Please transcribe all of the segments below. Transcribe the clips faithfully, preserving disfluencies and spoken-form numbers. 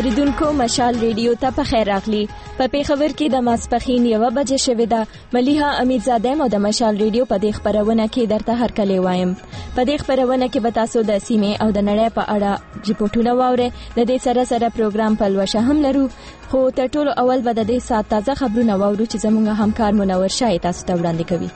اوریدونکو مشال ریډیو ته په خیر راغلی. په پیښور کې د ماسپښین یوه بجې شوې ده. ملیحه امیرزاده مو د مشال ریډیو په دې خپرونه کې درته هرکلی وایم. په دې خپرونه کې به تاسو د سیمې او د نړۍ په اړه ریپورټونه واورئ. د دې سره سره پروګرام پلوشه هم لرو، خو تر ټولو اول به د دې ساعت تازه خبرونه واورو چې زموږ همکار منور شاه تاسو ته وړاندې کوي.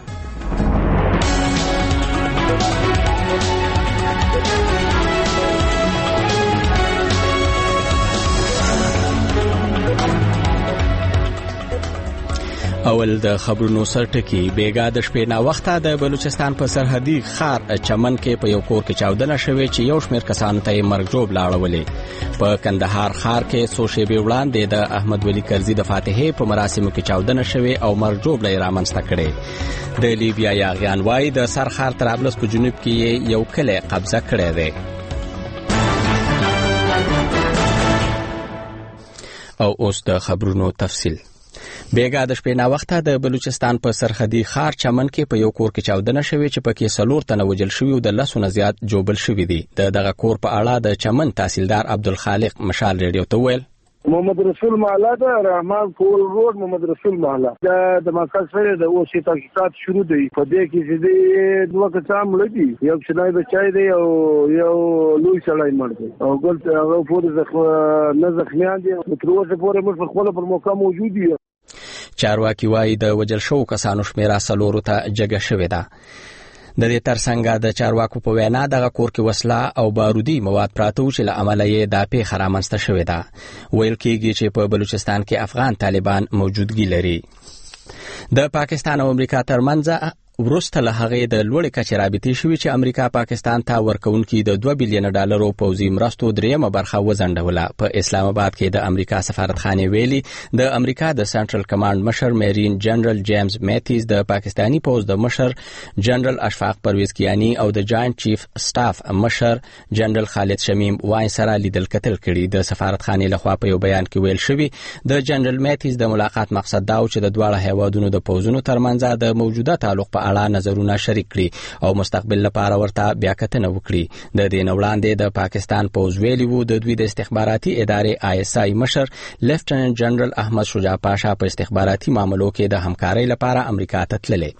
اول د خبرونو سرټکی. بیګا د شپې نا وخته د بلوچستان په سرحدي ښار چمن کې په یو کور کې چاودنه شوې چې یو شمېر کسانو ته مرګ جوړ لاړولې. په کندهار ښار کې څو شېبې وړاندې د احمد ولی کرزي د فاتحې په مراسمو کې چاودنه شوې او مرګ جوړ یې رامنځته کړې. د لیبیا یاغیان وایي د سرخار طرابلس په جنوب کې یو کلی قبضه کړی دی. او اوس د خبرونو تفصیل. بیګا د شپې نا وخته د بلوچستان په سرحدي ښار چمن کې په یو کور کې چاودنه شوې چې پکې څلور تنه وژل شوي او د لسو نه زیات جوبل شوي دي. د دغه کور په اړه د چمن تحصیلدار عبدالخالق مشال ریډیو ته وویل: محمد رسول محله ده، رحمان کول روډ، محمد رسول محله. د مرکز سره د اوسې تحقیقات شروع دي. په دې کې چې دوه کسان مړ دي، یو چنای بچای دی او یو لوی سړی مړ دی او ګل هغه پورې نه زخمیان دي. تر اوسه پورې موږ خپل پر موقع موجود یو. چارواکي وایي د وژل شوو کسانو شمیره څلورو ته جګه شوې ده. د دې ترڅنګ د چارواکو په وینا دغه کور کې وسله او بارودي مواد پراته و چې له امله یې دا پیښه رامنځته شوې ده. ویل کېږي چې په بلوچستان کې افغان طالبان موجودګي لري. د پاکستان او امریکا ترمنځ وروسته له هغې د لوړې کچې رابطې شوې چې امریکا پاکستان ته ورکوونکي د دوه بیلیون ډالرو پوځي مرستو درېیمه برخه وځنډوله. په اسلام آباد کې د امریکا سفارتخانې ویلي د امریکا د سنټرل کمانډ مشر میرین جنرال جیمز میتیز د پاکستانی پوځ د مشر جنرال اشفاق پرویز کیانی او د جاینټ چیف سټاف مشر جنرال خالد شمیم وای سره لیدل کتل کړي. د سفارتخانې لخوا په یو بیان کې ویل شوی د جنرال میتیز د ملاقات مقصد دا و چې د دواړه هیوادونو د پوځونو ترمنځ د موجوده تعلق په اړه نظرونه شریک کړي او مستقبل لپاره ورته بیاکتنه وکړي. د دې نه وړاندې د پاکستان پوځ ویلي وو د دوی د استخباراتي ادارې آی اس آی مشر لیفټننټ جنرال احمد شجاع پاشا په استخباراتي معاملو کې د همکارۍ لپاره امریکا ته تللی.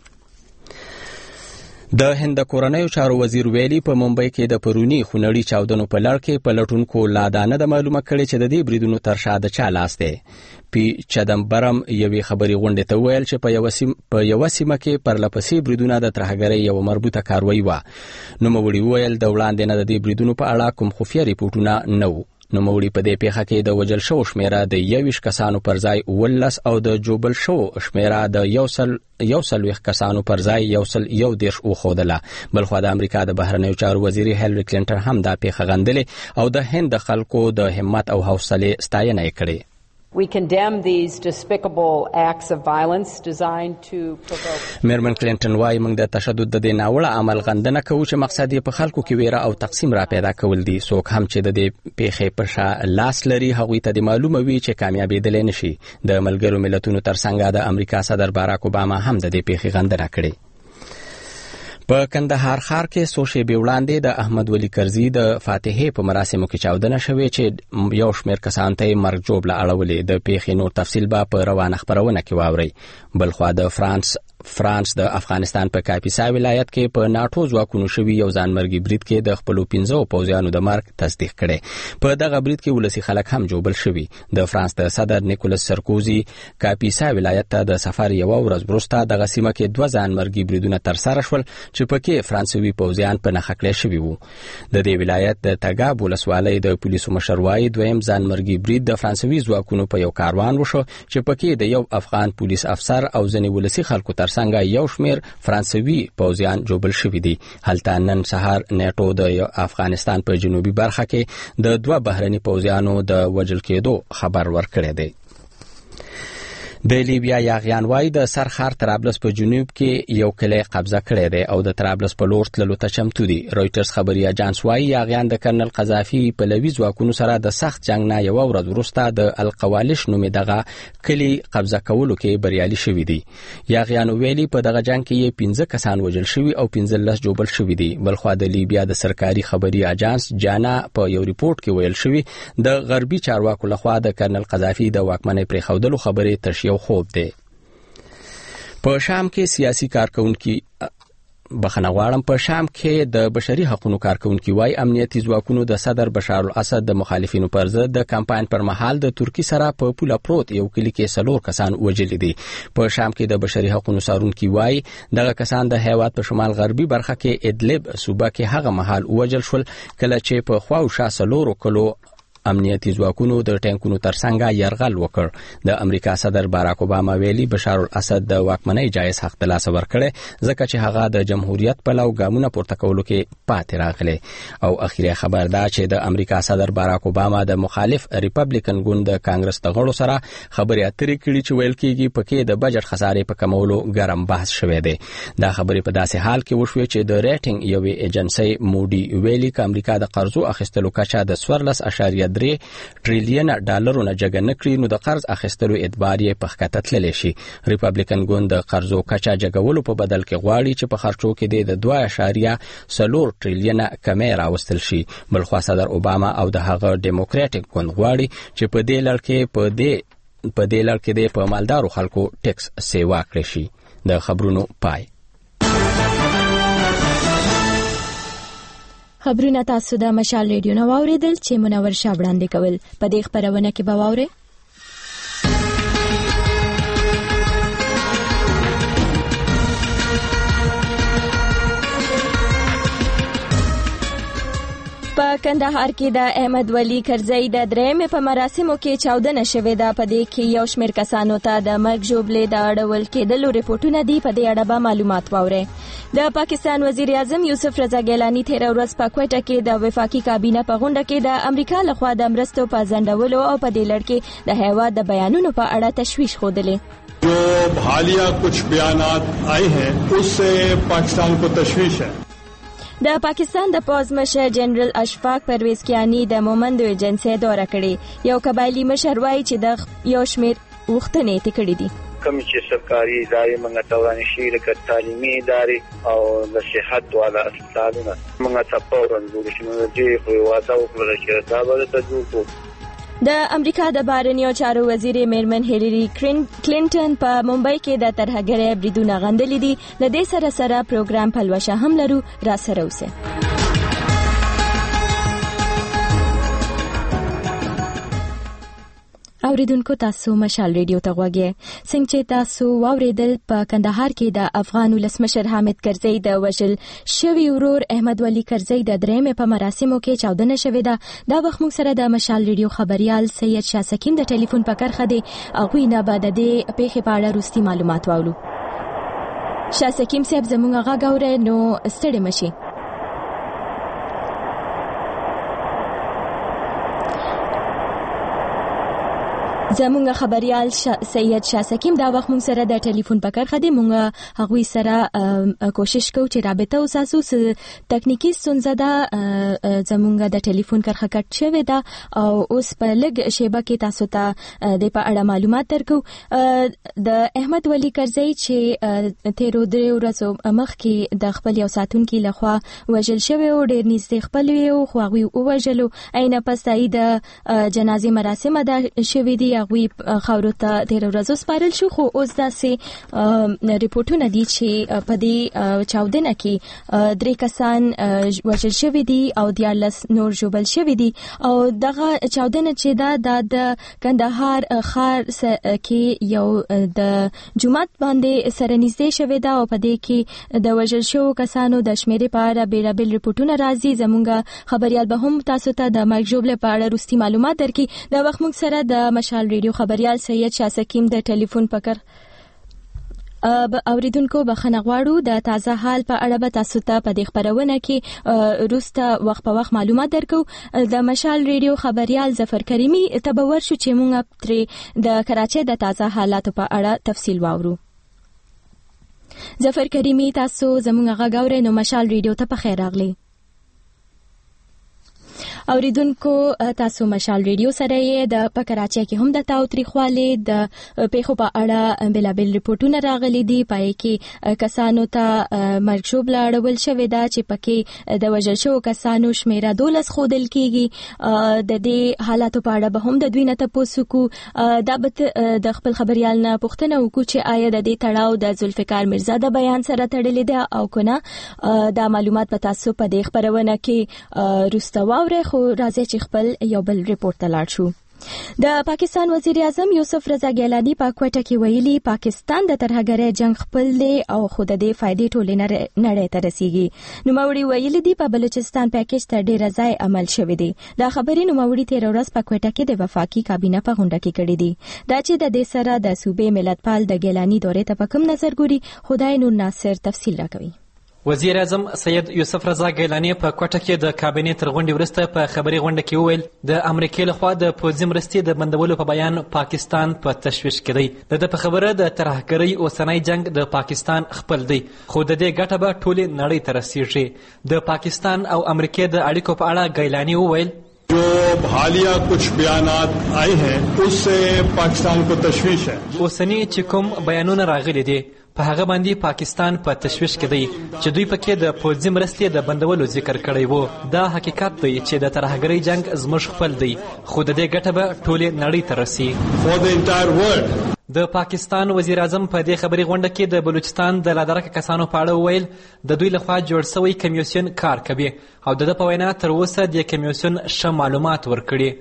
د هند کورنیو چارو وزیر ویلي په ممبئی کې د پرونی خونړي چاودنو په لړ کې پلټونکو لا دا نه د معلومه کړي چې د دې بریدونو تر شا د چا لاس دی. پی چدمبرم یوې خبري غونډې ته ویل چې په یو سیم په یو سیمه کې پرلپسې بریدونه د ترهګرۍ یو مربوطه کاروایی و. نوموړي ویل د وړاندې نه د دې بریدونو په اړه کوم خفیه ریپورټونه نه وو. نوموړي په دې پیښه کې د وژل شوو شمیره د یوویشت کسانو پر ځای ولس او د جوبل شوو شمیره د یو سل یو سلويخ کسانو پر ځای یو سل یو دیرش وښودله. بلخوا د امریکا د بهرنیو چارو وزیر هیلری کلینټن هم دا پیښه غندلې او د هند د خلکو د همت او حوصلې ستاینه یې کړې. We condemn these despicable acts of violence designed to provoke. میرمن کلینټن وايي موږ د تشدد د دې ناوړه عمل غندنه کوو چې مقصد یې په خلکو کې ویره او تقسیم را پیدا کول دي. څوک هم چې د دې پیښې پر شا لاس لري هغوی ته د معلومه وي چې کامیابېدلی نشي. د ملګرو ملتونو ترڅنګ د امریکا صدر باراک اوباما هم د دې پیښې غندنه کړې. په کندهار ښار کې څو شېبې وړاندې د احمد ولی کرزي د فاتحې په مراسمو کې چاودنه شوې چې یو شمېر کسانو ته یې مرګ ژوبله اړولې. د پیښې نور تفصیل به په روانه خپرونه کې واورئ. بلخوا د فرانس فرانس د افغانستان په کاپیسا ولایت کې په ناټو ځواکونو شوي یو ځانمرګي برید کې د خپلو پنځو پوځیانو د مرګ تصدیق کړي. په دغه برید کې ولسي خلک هم جوبل شوي. د فرانس د صدر نیکولس سرکوزي کاپیسا ولایت ته د سفر یوه ورځ وروسته دغه سیمه کې دوه ځانمرګي بریدونه ترسره شول چې پکې فرانسوي پوځیان په نښه کړي شوي وو. د دې ولایت د تګاب ولسوالۍ د پولیسو مشر وایي دویم ځانمرګي برید د فرانسوي ځواکونو په یو کاروان وشو چې پکې د یو افغان پولیس افسر او ځینې ولسي خلکو څنګه یو شمیر فرانسوي پوځیان جوبل شوي دي. هلته نن سهار نیټو د افغانستان په جنوبي برخه کې د دوه بهرني پوځیانو د وژل کېدو خبر ورکړی دی. د لیبیا یاغیان وايي د سرخار طرابلس په جنوب کې یو کلی قبضه کړی دی او د طرابلس په لور تللو ته چمتو دي. رویټرز خبري اژانس وايي یاغیان د کرنل قذافي په لوي ځواکونو سره د سخت جنگ نه یو ورځ وروسته د القوالش نومې دغه کلی قبضه کولو کې بریالي شوي دي. یاغیان ویلي په دغه جنگ کې یې پنځه کسان وژل شوي او پنځه لس جوړل شوي دي. بلخوا د لیبیا د سرکاري خبري اژانس جانا په یو ریپورت کې ویل شوی د غربي چارواکو لخوا د کرنل قذافي د واکمنۍ پرې خودلو خبرې تش یو خوب دی. په شام کې سیاسي کارکونکي بخنه غواړم په شام کې د بشري حقوقو کارکونکي وای امنیتي ځواکونو د صدر بشار الاسد د مخالفینو پر ضد د کمپاین پر مهال د ترکی سره په پوله پروت یو کلی کې سلور کسان وژل دي. په شام کې د بشري حقوقو سارونکي وای دغه کسان د هیواد په شمال غربي برخه کې ادلب صوبه کې هغه مهال وژل شول کله چې په خواو شا سلور کلو امنیتي ځواکونو د ټانکونو ترڅنګ يرغل وکړ. د امریکا صدر باراک اوباما ویلي بشار الاسد د واکمنۍ جایز حق د لاس ورکړي ځکه چې هغه د جمهوریت په لور ګامونه پورته کولو کې پاتې راغلی. او اخیری خبر دا چې د امریکا صدر باراک اوباما د مخالف ریپبلیکن ګوند د کانګرس د غړو سره خبرې اترې کړې چې ویل کېږي پکې د بجټ خسارې په کمولو ګرم بحث شوه دی. دا خبرې په داسې حال کې وشوه چې د ریټینګ یوې ایجنسي موډي ویلي چې امریکا د قرضو اخیستلو کچه د څوارلس اشاریه درې ټریلیون ډالرونه جګ نه کړي نو د قرض اخیستلو اعتبار یې په ښکته تللی شي. ریپبلیکن ګوند د قرضو کچه جګولو په بدل کې غواړي چې په خرچو کې د دوه اشاریه څلور ټریلیون کمې راوستل شي. بلخوا صدر اوباما او د هغه ډیموکراټیک ګوند غواړي چې په دې لړ کې په دې په دې لړ کې د مالدارو خلکو ټیکس سیوا کړی شي. د خبرونو پای. خبرونه تاسو د مشال ریډیو نو اوریدل چې منور شاه وړاندې کول. په دې خبرونه کې به واورئ په کندهار کې د احمد ولی کرزی د درېمې په مراسمو کې چاودنه شوې ده. په دې کې یو شمېر کسانو ته د مرګ ژوبلې د اړول کېدلو ریپورټونه دي. په دې اړه به معلومات واورئ. د پاکستان وزیر اعظم یوسف رضا ګیلانی تېره ورځ په کوټه کې د وفاقي کابینه په غونډه کې د امریکا لخوا د مرستو په ځنډولو او په دې لړ کې د هیواد د بیانونو په اړه تشویش ښودلې. جو حالیہ کچھ بیانات آئے ہیں اس سے پاکستان کو تشویش ہے. د پاکستان د پوز مشر جنرال اشفاق پرویز کیانی د مومندو ایجنسی دوره کړې. یو قبایلی مشر وایي چې د یو شمېر وختنې تکړې دي. کوم چې سرکاري ادارې موږ ته ورانې شي لکه تعلیمي ادارې او د صحت والا اسپیټالونه موږ ته فوراً جوړ شي. نو دې خو واده وکړل چې دا به ته جوړ کړو. د امریکا د بهرنیو چارو وزیر میرمن هیلری کلینټن په ممبئی کې د ترهګرۍ بریدونه غندلي دي. د دې سره سره پروګرام پلوشه هم لرو. را سره اوسئ. اوریدونکو تاسو مشال ریډیو ته غوږی. څنګه چې تاسو واوریدل په کندهار کې د افغان ولسمشر حامد کرزی د وژل شوی ورور احمد ولی کرزی د درېمې په مراسمو کې چاودنه شوې ده. دا وخت موږ سره د مشال ریډیو خبريال سید شاه سکیم د ټلیفون په کرخه دی. هغوی نه به د دې پیښې په اړه وروستي معلومات واورو. شاه سکیم صاحب زموږ غږ اورئ نو ستړي مشئ. زمونږ خبريال شا سید شاه سکیم دا وخت مونږ سره د ټلیفون په کرخه دی. مونږ هغوی سره کوشش کوو چې رابطه وساتو. تکنیکی ستونزه ده، زمونږ د ټلیفون کرخه کټ شوې ده او اوس په لږ شیبه کې تاسو ته د په اړه معلومات درکو. د احمد ولی کرزی چې تیرو درې ورځو مخکې د خپل یو ساتونکي لخوا وژل شوی او ډېر نږدې خپل وی خو هغوی ووژلو. عینه پس د جنازې مراسم ادا شوي دي. هغوی خاورو ته تیرو ورځو سپارل شو. خو اوس داسې ریپورټونه دي چې په دې چاودنه کې درې کسان وژل شوي دي او دیارلس نور ژوبل شوي دي. او دغه چاودنه چې دا د کندهار ښار کې یو د جومات باندې سره نږدې شوې ده او په دې کې د وژل شوو کسانو د شمیرې په اړه بیلابیل ریپورټونه راځي. زموږ خبريال به هم تاسو ته د مرګ ژوبلې په اړه وروستي معلومات درکړي. دا وخت موږ سره د مشال ریډیو خبريال سید شاه سکیم د ټلیفون پکر اوریدونکو بخښنه غواړو د تازه حال په اړه به تاسو ته په دې خبرونه کې روسته وخت په وخت معلومات درکو. د مشال ریډیو خبريال ظفر کریمی تبور شو چې موږ ترې د کراچۍ د تازه حالاتو په اړه تفصیل واورو. ظفر کریمی تاسو زموږ غږ اورئ نو مشال ریډیو ته په خیر راغلی. اوریدونکو تاسو مشال ریډیو سره یې د پکراچۍ کې هم د تاوتریخوالي د پیښو په اړه بلابل ریپورتونه راغلي دي. پای کې کسانو ته مرګ ژوبله اړول شوې ده چې پکې د وژل شوو کسانو شمیره دولس ښودل کیږي. د دې حالاتو په اړه به هم د دوی نه تپوس وکړو. دا به د خپل خبريال نه پوښتنه وکړو چې آیا د دې تړاو د ذوالفقار مرزا د بیان سره تړلې ده او کنه. دا معلومات په تاسو په دې خبرونه کې روسته واورئ. خو راځي چې خپل یو بل ریپورت ته لاړ شو. د پاکستان وزیر اعظم یوسف رضا ګیلانی په کوټه کې ویلي پاکستان د ترهګرۍ جنگ خپل دی او خود دې فائدې ټولې نړۍ ته رسیږي. نوموړي ویلي دي په بلوچستان پیکیج ته ډېر ځای عمل شوی دی. دا خبرې نوموړي تیر ورځ په کوټه کې د وفاقي کابینه په غونډه کې کړې دي. دا چې د دې سره د صوبې ملتپال د ګیلانی دورې ته په کوم نظر ګوري خدای نور ناصر تفصیل راکوي. وزیر اعظم سید یوسف رضا ګیلانی په کوټه کې د کابینې تر غونډې وروسته په خبري غونډه کې وویل د امریکای لخوا د پوځي مرستې د بندولو په بیان پاکستان په پا تشویش کې دی. د په خبره د ترهګرۍ اوسنی جنگ د پاکستان خپل دی خو د دې ګټه به ټولې نړۍ ته رسیږي. د پاکستان او امریکای د اړیکو په اړه ګیلانی وویل जो हालिया कुछ बयानात आए हैं उससे पाकिस्तान को तशवीश है. اوسنی چې کوم بیانونه راغلي دي په هغه باندې پاکستان په پا تشویش کې دی چې دوی پکې د پوځي مرستې د بندولو ذکر کړی وو. دا حقیقت دی چې د ترهګرۍ جنگ زموږ خپل دی خو د دې ګټه به ټولې نړۍ ته رسي. For the entire world. د پاکستان وزیر اعظم په دې خبري غونډه کې د بلوچستان د لادرکه کسانو په اړه وویل د دوی لخوا جوړ شوی کمیسیون کار کوي او د په وینا تر اوسه د کمیسیون ښه معلومات ورکړي.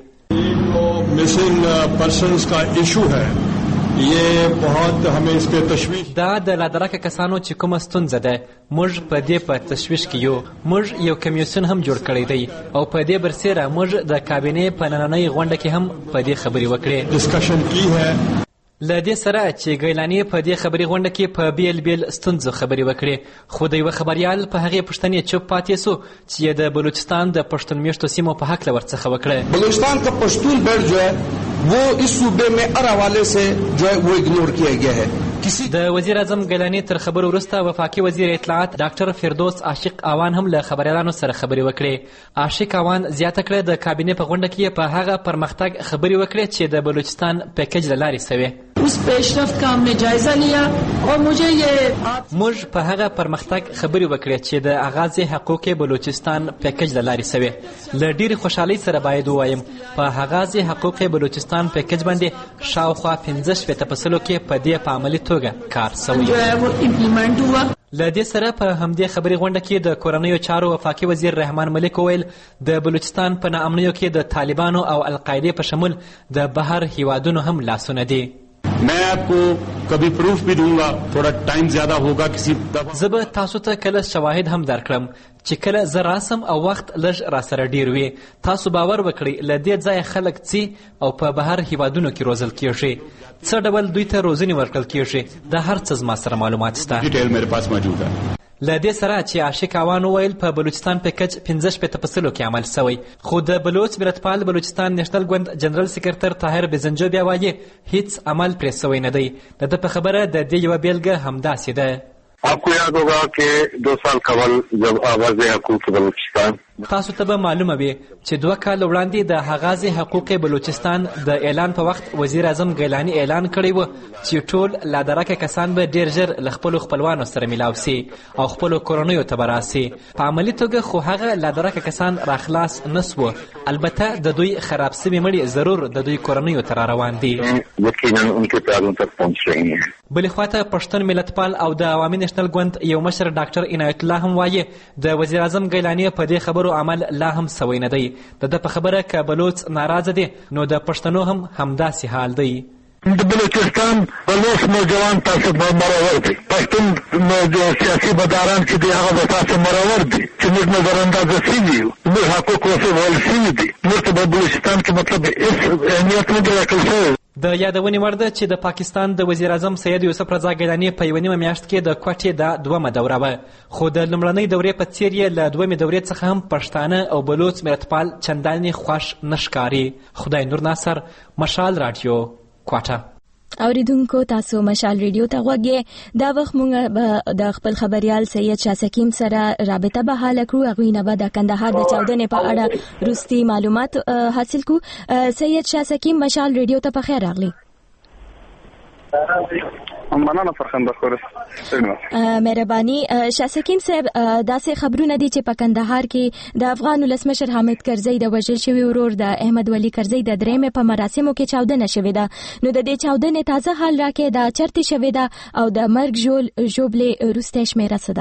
مسنګ پرسنز کا ایشو ہے یہ بہت ہمیں اس پہ تشویش. دا د لادرکه کسانو چې کومه ستونزه ده موږ په دې په تشویش کې یو. موږ یو کمیسیون هم جوړ کړی دی او په دې برسېره موږ د کابینې په نننۍ غونډه کې هم په دې خبرې وکړې. ډسکشن کی ہے له دې سره چې ګیلانی په دې خبري غونډه کې په بیل بیل ستونزو خبرې وکړې خو د یو خبريال په هغه پښتنې چوپ پاتې سو چې د بلوچستان د پښتون میشتو سیمو په حق لورڅخه وکړه. بلوچستان کا پشتون بیلٹ جو ہے وہ اس صوبے میں ہر حوالے سے جو ہے وہ اگنور کیا گیا ہے. د وزیر اعظم ګیلانی تر خبرو وروسته وفاقي وزیر اطلاعات ډاکټر فردوس عاشق اوان هم له خبريالانو سره خبرې وکړې. عاشق اوان زیاته کړه د کابینې په غونډه کې په هغه پرمختګ خبرې وکړې چې د بلوچستان پیکیج له لارې سوی. उस पेशरफ्त का हमने जायजा लिया और मुझे ये موږ په هغه پرمختګ خبرې وکړې چې د اغاز حقوق بلوچستان پیکیج له لارې سوی. له ډېرې خوشحالۍ سره باید ووایم په اغاز حقوق بلوچستان پیکیج باندې شاوخوا پنځه شپېته په سلو کې په دې په عملي توګه کار سوی. له دې سره په همدې خبري غونډه کې د کورنیو چارو وفاقي وزیر رحمان ملک وویل د بلوچستان په ناامنیو کې د طالبانو او القاعده په شمول د بهر هیوادونو هم لاسونه دي. मैं आपको कभी प्रूफ भी दूंगा थोड़ा टाइम ज्यादा होगा किसी زه به تاسو ته کله شواهد هم درکړم چې کله زه راسم او وخت لږ راسره ډیر وي. تاسو باور وکړئ له دې ځایه خلک ځي او په بهر هیوادونو کې روزل کیږي. څه ډول دوی ته روزنې ورکړل کیږي دا هر څه زما سره معلومات شته. ډیټیل مېره پاس موجود ده. له دې سره چې عاشق اوان وویل په بلوچستان پیکج پنځه شپېته په سلو کې عمل سوی خو د بلوچ ملتپال بلوچستان نیشنل ګوند جنرال سکرټر طاهر بزنجو بیا وایي هیڅ عمل پرې سوی نه دی. د ده په خبره د دې یوه بیلګه همداسې ده. आपको याद होगा कि दो साल कबल जब आवाज حقوق बलूचिस्तान تاسو ته به معلومه وي چې دوه کال وړاندې د اغاز حقوق بلوچستان د اعلان په وخت وزیر اعظم ګیلانی اعلان کړی و چې ټول لادرکه کسان به ډیر ژر له خپلو خپلوانو سره میلاو سي او خپلو کورنیو ته به راسي. په عملي توګه خو هغه لادرکه کسان راخلاص نه سوه. البته د دوی خراب سوي مړي ضرور د دوی کورنیو ته را روان دي. بلې خواته پښتون ملتپال او د عوامي نیشنل ګوند یو مشر ډاکټر عنایت الله هم وایي د وزیر اعظم ګیلانی په دې خبرو عمل لا هم سوی نه دی. د ده په خبره که بلوچ ناراضه دي نو د پښتنو هم همداسې حال دی. د بلوچستان بلوچ نوجوان تاسو مرور دي. پښتون سیاسي مداران چې دی هغه تاسو مرور دي چې موږ نظر اندازه شوي یو. موږ حقوق وسول شوي دي. موږ ته په بلوچستان کې مطلب هیڅ اهمیت نه دی ورکړل شوی. د یادونې وړ ده چې د پاکستان د وزیر اعظم سید یوسف رضا ګیلاني په یوه نیمه میاشت کې د کوټې دا دومه دوره وه، خو د لومړنۍ دورې په څیر یې له دویمې دورې څخه هم پښتانه او بلوڅ ملتپال چندانې خوښ نه ښکاري. خدای نور ناصر، مشال راډیو، کوټه. اوریدونکو تاسو مشال ریډیو ته غوږی. دا وخت موږ د خپل خبريال سید شاه سکیم سره رابطه به حاله کړو. هغوی نه به د کندهار د چاودنې په اړه وروستي معلومات حاصل کړو. سید شاه سکیم، مشال ریډیو ته په خیر راغلی. مننه فرخنده خورس. مهرباني. شاه سکیم صاحب، داسې خبرونه دي چې په کندهار کې د افغان ولسمشر حامد کرزي د وژل شوي ورور د احمد ولي کرزي د درېمې په مراسمو کې چاودنه شوې ده. نو د دې چاودنې تازه حال راکې دا چرته شوې ده او د مرګ ژوبل ژوبلې وروسته شمیره څه ده؟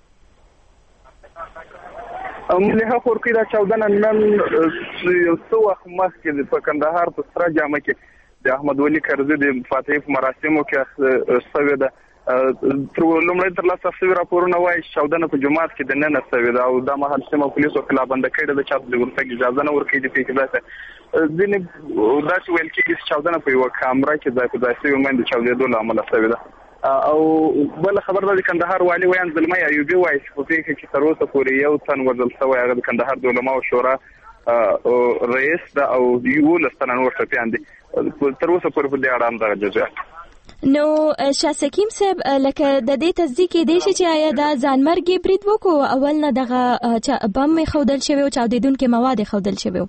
ملي خورکې دا چاودنه نن یو څو وخت مخکې په کندهار په سره جامه کې د احمد ولي کرزي د فاتحې په مراسمو کې شوې ده. تر لومړی تر لاسه شوي راپورونه وایي چې چاودنه په جومات کې د ننه شوې ده او دا مهال سیمه پولیسو خلابنده کړې ده، چاته د ورتګ اجازه نه ورکوي. د پېښې داسې ځینې داسې ویل کېږي چې چاودنه په یوه کامره کې ځای په ځای شوې میندې چاودېدو له امله شوې ده. او بله خبر ده د کندهار والي ویان زلمی ایوبي وایي چې په پېښه کې تر اوسه پورې یو تن وژل شوی، هغه د کندهار د علماو شورا رئیس ده او یولس تنه نور ټپیان دي. تر اوسه پورې په دې اړه همدغه جزیات. نو شاه سکیم صاحب، لکه د دې تصدیق کېدی شي چې آیا دا ځانمرګي برید وکړو؟ اول نه دغه بم ښودل شوی او چاودېدونکي مواد ښودل شوي؟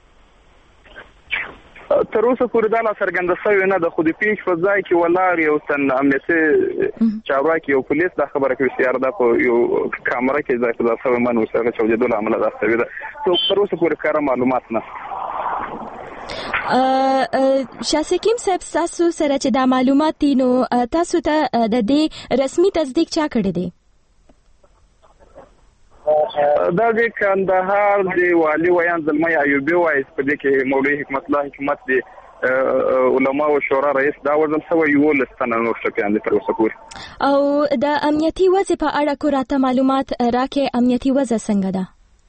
تر اوسه پورې دا لا څرګنده شوې نه ده، خو د پېښې په ځای کې ولاړ یو تن امنیتي چارواکي یو پولیس دا خبره کوي چې دا په یو کامره کې ځای په ځای شوی من اوس هغه چاودېدو له امله دا شوې ده. تر اوسه پورې کاره معلومات نه. شاه سکیم صاحب، تاسو سره چې دا معلومات دي نو تاسو ته د دې رسمي تصدیق چا کړی دی؟ دا د کندهار د والي ویان زلمی ایوبي وایي په دې کې مولوي حکمت الله حکمت دی علماو شورا رئیس دا وژل شوی، یولس تنه نور ټپیان دي تر اوسه پورې. او د امنیتي وضع په اړه کو راته معلومات راکې؟ امنیتي وضع څنګه ده؟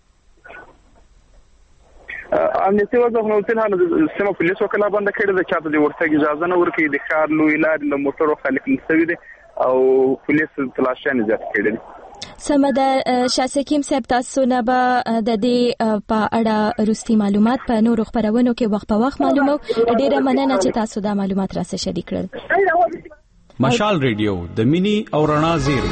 امنیتي وضع خو نو تل هله د سیمه پولیسو خلابنده کړې ده، چاته د ورتګ اجازه نه ورکوي. د ښار لوی لارې له موټرو خلک نسوي دي او پولیس تلاشیانې زیاتې کړي دي. سمه ده شاه سکیم صاحب، تاسو نه به د دې په اړه وروستي معلومات په نورو خپرونو کې وخت په وخت معلومو. ډېره مننه چې تاسو دا معلومات راسره شریک کړل. مشال ریډیو د مینی او رڼا زیری.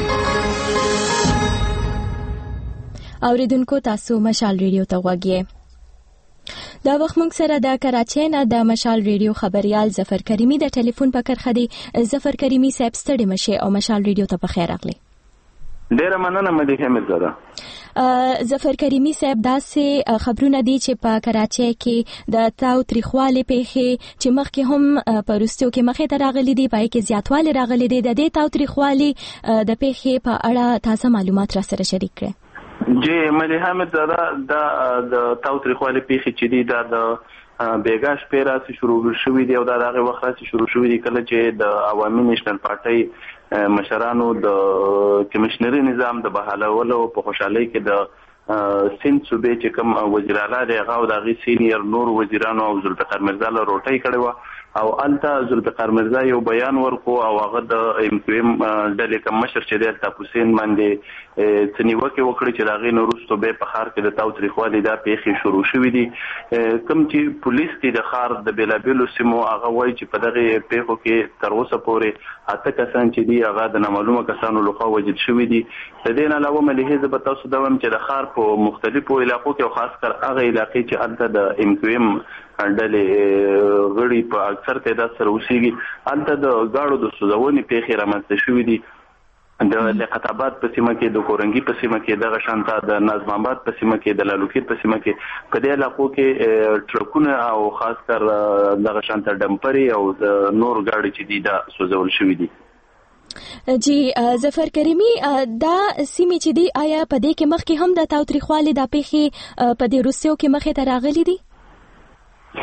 اوریدونکو تاسو مشال ریډیو ته غوږی. دا وخت موږ سره د کراچۍ نه د مشال ریډیو خبريال ظفر کریمي د ټلیفون په کرخه دی. ظفر کریمي صاحب، ستړي مشه او مشال ریډیو ته په خیر راغلی. ډیره مننه مدي حمید زاده. ظفر کریمي صاحب، داسې خبرونه دي چې په کراچۍ کې د تاو تریخوالي پیښې چې مخکې هم په روسیو کې مخې ته راغلي دي، پای کې زیاتوالی راغلي دي. د دې تاو تریخوالي د پیښې په اړه تازه معلومات را سره شریک کړئ. جی مدي حمید زاده، دا د تاو تریخوالي پیښې چې دي دا د بیګا شپې راځي شروع شوې دي او دا دغه وخت راځي شروع شوې دي کله چې د عوامي نېشنل پارټي مشرانو د کمشنري نظام د بحالولو په خوشحالۍ کې د سند صوبې چې کوم وزیر اعلی دی هغه او دغه سینیئر نور وزیرانو او ذوالفقار مرزا له روټۍ کړې وه او الته ذوالفقار مرزا یو بیان ورکو او هغه د ایم کیو ایم ډلې کوم مشر چې دی الطاف حسین باندې څنیوکه وکړي چې دغه نورستو به په خار کې د تاو تریخوالي دا پیښې شروع شوې دي. کوم چې پولیس دی د خار د بیلابیلو سیمو هغه وایي چې په دغه پیښو کې تر اوسه پورې اته کسان چې دی هغه د نامعلومه کسانو لخوا وژل شوي دي. د دې نه علاوه مليحه به تاسو دا وایم چې د خار په مختلفو علاقو کې او خاص کر هغه علاقې چې الته د ایم کیو ایم ډلې غړي په اکثر تعداد سره اوسېږي، الته د غاړو د سوځونې پیښې رامنځته شوې دي. د لیاقت آباد په سیمه کې، د کورنګي په سیمه کې، دغه شانته د نظم آباد په سیمه کې، د لالوکیر په سیمه کې په دې علاقو کې ټرکونه او خاص کر دغه شانته ډمپري او د نور غاړي چې دي دا سوځول شوې دي. جی ظفر کریمي، دا سیمه چې دی آیا په دې کې مخکې هم د تاوتریخوالي د پیښې په دې روسیو کې مخې ته راغلي دي؟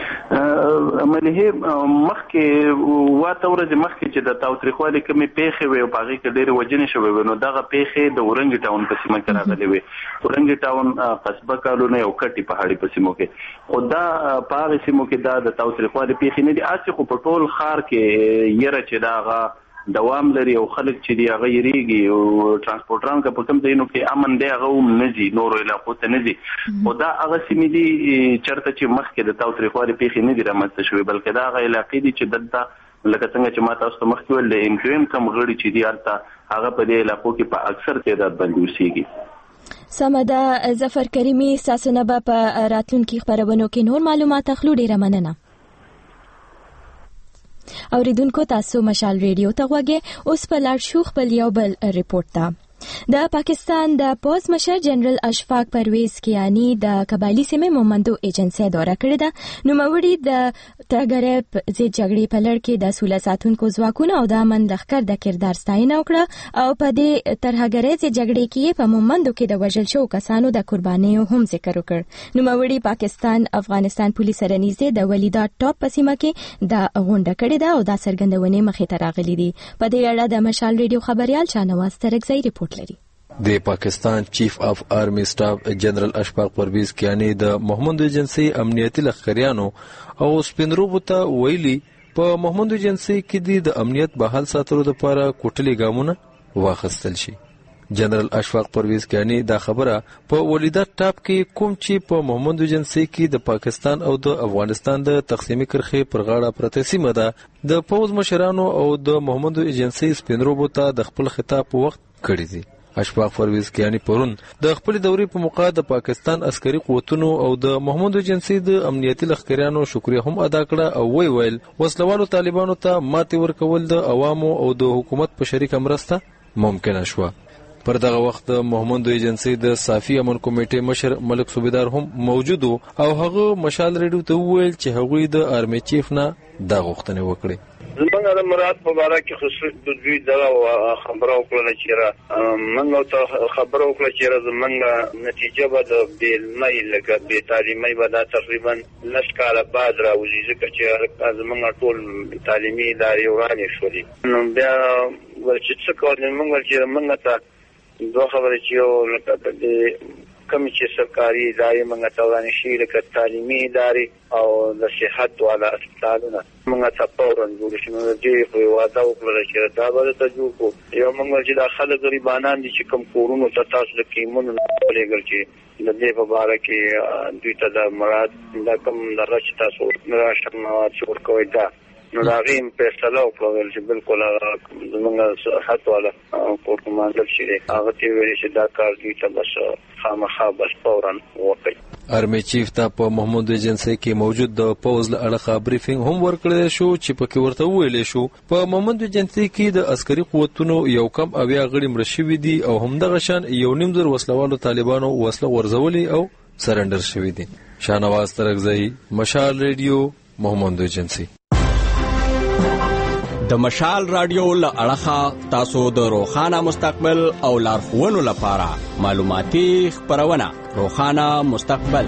ملهي مخکې واته ورځ مخکې چې د تاوتریخوالي کومې پیښې وي او په هغې کې ډېرې وژنې شوې وي نو دغه پیښې د ورنګي ټاون په سیمه کې راغلې وي. ورنګي ټاون قصبه کالونه او کټي پهاړي په سیمو کې خو دا په هغې سیمو کې دا د تاوتریخوالي پیښې نه دي. هسې خو په ټول ښار کې یره چې د هغه دوام لري او خلک چې دی هغه یریږي او ترانسپورټران که په کوم ځایونو کې امن دی هغه هم نه ځي نورو علاقو ته نه ځي. خو دا هغه سیمې دي چېرته چې مخکې د تاوتریخوالي پیښې نه دي رامنځته شوې بلکې دا هغه علاقې دي چې دلته لکه څنګه چې ما تاسو ته مخکې ویل د ایم کیو ایم کم غړي چې دي هلته هغه په دې علاقو کې په اکثر تعداد باندې اوسېږي. سمه ده ظفر کریمي ستاسو نه به په راتلونکي خپرونو کې نور معلومات اخلو. ډېره مننه. اوریدونکو تاسو مشال ریډیو ته غوږی. اوس په لاړ شو خپل یو بل ریپورت ته. د پاکستان د پوز مشر جنرال اشفاق پرویز کیانی د قبایلی سیمې مومندو ایجنسی دوره کړې ده. نوموړي د ترهګرۍ ضد جګړې په لړ کې د سوله ساتونکو ځواکونو او د امن لښکر د کردار ستاینه وکړه او په دې ترهګرۍ ضد جګړې کې په مومندو کې د وژل شوو کسانو د قربانیو هم ذکر وکړ. نوموړي پاکستان افغانستان پولیس سره نږدې د ولیدا ټاپ په سیمه کې د غونډه کړې ده او دا څرګندونې مخې ته راغلي دي. په دې اړه د مشال ریډیو خبريال شاهنواز ترکزی ریپورت لري. د پاکستان چیف اف آرمی سټاف جنرال اشفاق پرویز کیانی د محمد ایجنسی امنیتي لخکریانو او سپینروبو ته ویلي په محمد ایجنسی کې د امنیت بحال ساتلو لپاره کوټلي ګامونه واخیستل شي. جنرال اشفاق پرویز کیانی دا خبره په ولیدا ټاپ کې کوم چې په محمد ایجنسی کې د پاکستان او د افغانستان د تقسیمي کرښې پر غاړه پرته سیمه ده د پوز مشرانو او د محمد ایجنسی سپینروبو ته د خپل خطاب په وخت کړی دي. اشفاق پرویز کیانی پرون د خپل دورې په موقع د پاکستان عسکري قوتونو او د محمد ایجنسی د امنیتي لخکریانو شکریه هم ادا کړه او وی ویل وسلوالو طالبانو ته ماتې ورکول د عوامو او د حکومت په شریکه مرسته ممکنه شوه. پر دغه وخت د محمد ایجنسی د صافي امن کمیټې مشر ملک صوبیدار هم موجود او هغه مشال ریډیو ته ویل چې هغوی د آرمی چیف نه دا غوښتنه وکړي. زمونږ د مراد مبارک خصوص د دوی دغه خبره وکړه چې را موږ ته خبره وکړه چې را زمونږ نتیجه به د بېلمۍ لکه بې تعلیمۍ به دا تقریبا لس کاله بعد راوځي ځکه چې زمونږ ټول تعلیمي ادارې ورانې شولې. نو بیا چې څه کوو موږ چې موږ ته دوه خبرې چې یو لکه د کوم چې سرکاري ادارې موږ ته ورانې شي لکه تعلیمي ادارې او د صحت والا اسپتالونه موږ ته فورا جوړ شي. نو دې خو واده وکړله چې دا به درته جوړ کړو. یو موږ چې دا خلک غریبانان دي چې کوم کورونو ته تاسو د قیمونو نه ولېږل چې د دې په باره کې دوی ته د مراد دا کوم دغه چې تاسو راشن مواد چې ورکوئ دا نو د هغې فیصله وکړل چې بالکل زموږ صحت والا کور کمانډر چې دی هغه ته یې ویلې چې دا کار دوی ته بس خامخا بس فورا وکړي. آرمی چیف ته په محمد ایجنسی کې موجود د پوز له اړخه بریفینګ هم ورکړل شو چې پکې ورته وویل شو په محمد ایجنسی کې د عسکري قوتونو یو کم اویا غړي مړه شوي دي او همدغه شان یو نیم زر وسلوالو طالبانو وسله غورځولې او سرنډر شوي دي. شاهنواز ترکزی مشال ریډیو محمد ایجنسی. د مشال رادیو له اړخه تاسو د روخانه مستقبل او لارښوونو لپاره معلوماتي خپرونه روخانه مستقبل.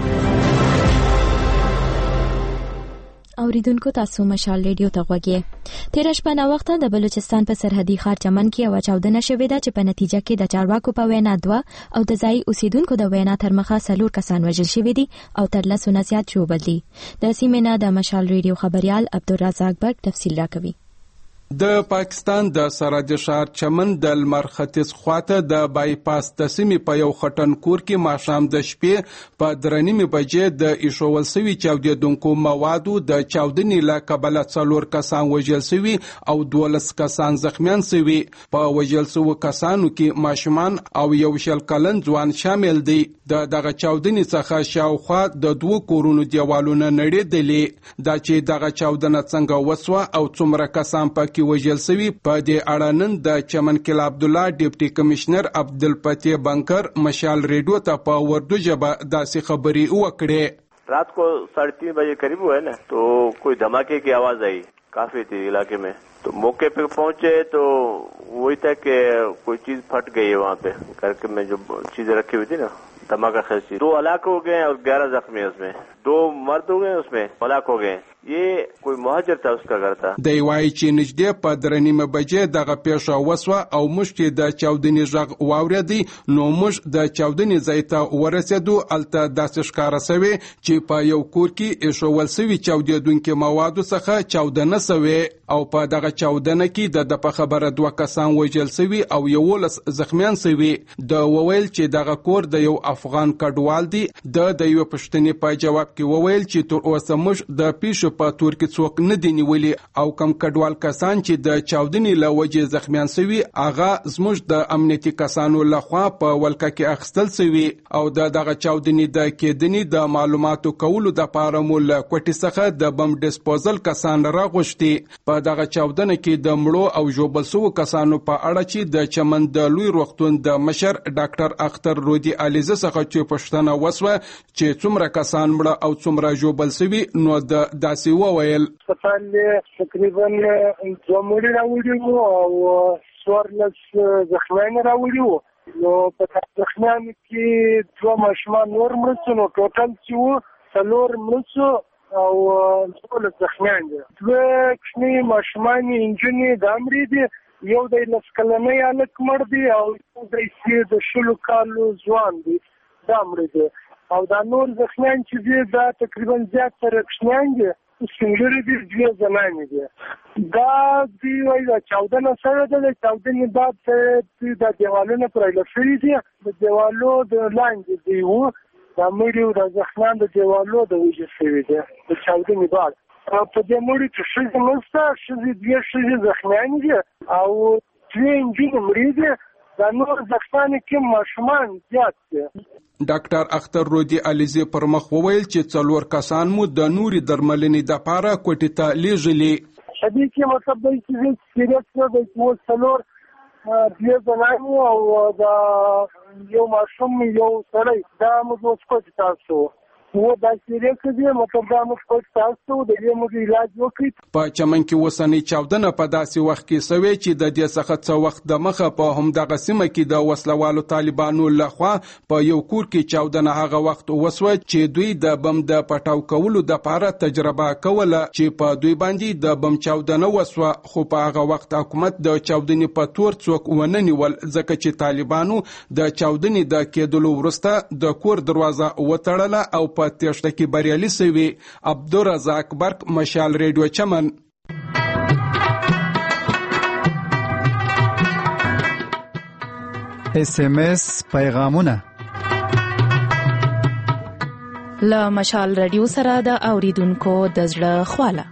اوریدونکو تاسو مشال ریډیو ته غوږی. تیر شپه نا وخت د بلوچستان په سرحدي ښار چمن کې یو چاودنه شوې ده چې په نتیجه کې د چارواکو په وینا دوه او د ځای اوسیدونکو د وینا تر مخه څلور کسان وژل شوي دي او تر لسو نه زیات ژوبل دي. د سیمې نه د مشال ریډیو خبريال عبدالرزاق برګ تفصیل راکوي. د پاکستان د سراج ښار چمن د لمر ختیځ خواته د بایپاس د سیمې په یو خټن کور کې ماښام د شپې په درې نیمې بجې د ایښول سوي چاودېدونکو موادو د چاودنې له کبله څلور کسان وژل سوي او دولس کسان زخمیان سوي. په وژل سوو کسانو کې ماشومان او یو شل کلن ځوان شامل دي. د دغه چاودنې څخه شاوخوا د دوو کورونو دیوالونه نړېدلي. دا چې دغه چاودنه څنګه وسوه او څومره کسان په کې وژل سوي په دې اړه نن د چمن کل عبدالله ډیپټي کمشنر عبدالفتیح بنکر مشال ریډیو ته په اردو ژبه داسې خبرې وکړې. رات کو साढ़े तीन बजे करीब हुआ है ना तो कोई धमाके की आवाज आई काफी थी इलाके में. तो मौके पे पहुंचे तो वही था कि कोई चीज फट गई है वहाँ पे घर के में जो चीजें रखी हुई थी ना धमाका खैर चीज. दो हलाक हो गए और ग्यारह जख्मी है उसमें. दो मर्द हो गए उसमें हलाक हो गए. ये कोई مهاجر था उसका घर था. د وای چې نږدې په درنیمه بجې دغه پیښه وسوه او موږ چې د چاودنې غږ واورېدی نو موږ د چاودنې ځای ته ورسېدو. الته داسې ښکاره سوې چې په یو کور کې ایښودل سوي چاودېدونکي موادو څخه چاودنه سوې او په دغه چاودنه کې د په خبره دوه کسان وژل سوي او یولس زخمیان سوي. د وویل چې دغه کور د یو افغان کډوال دی. د د یو پښتني په جواب کې وویل چې تر اوسه موږ د پیښو په تور کې څوک نه دی نیولي او کم کډوال کسان چې د چاودنې له وجې زخمیان سوي هغه زموږ د امنیتي کسانو لخوا په ولکه کې اخیستل سوي او د دغه چاودنې د کېدنې د معلوماتو کولو دپاره مو له کوټې څخه د بم ډسپوزل کسان راغوښتي. په دغه چاودنه کې د مړو او ژوبل سوو کسانو په اړه چې د چمن د لوی روغتون د مشر ډاکټر اختر رودي علیزه څخه چې پوښتنه وسوه چې څومره کسان مړه او څومره ژوبل سوي نو د داسې وویل هسپتال تقریبا دوه مړي راوړي وو او څوارلس زخمیان راوړي وو. نو په زخمیانو کې دوه ماشومان نور مړه شو نو ټوټل چې وو څلور مړه شو او څوارلس زخمیان دي. دوه کوچني ماشومان نجونې د مړي دي. یو د لس کلنۍ هلک مړ دی او یو د د شلو کالو ځوان دی دا مړه دي. او دا نور زخمیان چې دي دا تقریبا زیاتره کوچنیان دي سنګري دي دوه زنانې دي. دا دی وایي دا چاودنه سره ده. د چاودنې بعد دا دیوالونه پرایله شوي دي. د دیوالو د لاندې دی وو دا مړي او د زخمیان د دیوالو د وجې شوي دي د چاودنې بعد. په دې مړي کې ښځې نشته. ښځې دوه ښځې زخمیانې دي او دوه نجونې مړې دي. دا نور زخمیان کې ماشومان زیات دي. ډاکټر اختر رودي علیزه پر مخ وویل چې څلور کسان مو د نوري درملنې دپاره کوټې ته لیږلي. دې کې مطلب دی چې سیریس نه دی چې څلور دوه زنانې او د یو ماشوم یو سړی دا موږ اوس کوټې ته اچوو. و دا سیریس دی مطلب دا موږ کوټې ته اچوو د دې موږ علاج وکړي. په چمن کې اوسنۍ چاودنه په داسې وخت کې سوې چې د دې څخه څه وخت دمخه په همدغه سیمه کې د وسلوالو طالبانو لخوا په یو کور کې چاودنه هغه وخت وسوه چې دوی د بم د پټاو کولو دپاره تجربه کوله چې په دوی باندې د بم چاودنه وسوه. خو په هغه وخت حکومت د چاودنې په تور څوک ونه نیول ځکه چې طالبانو د چاودنې د کېدلو وروسته د کور دروازه وتړله او په تیښته کې بریالي سوي. عبدالرزاق برق، مشال ریډیو چمن. اس ام اس پیغامونه له مشال ریډیو سره د اوریدونکو د زړه خواله.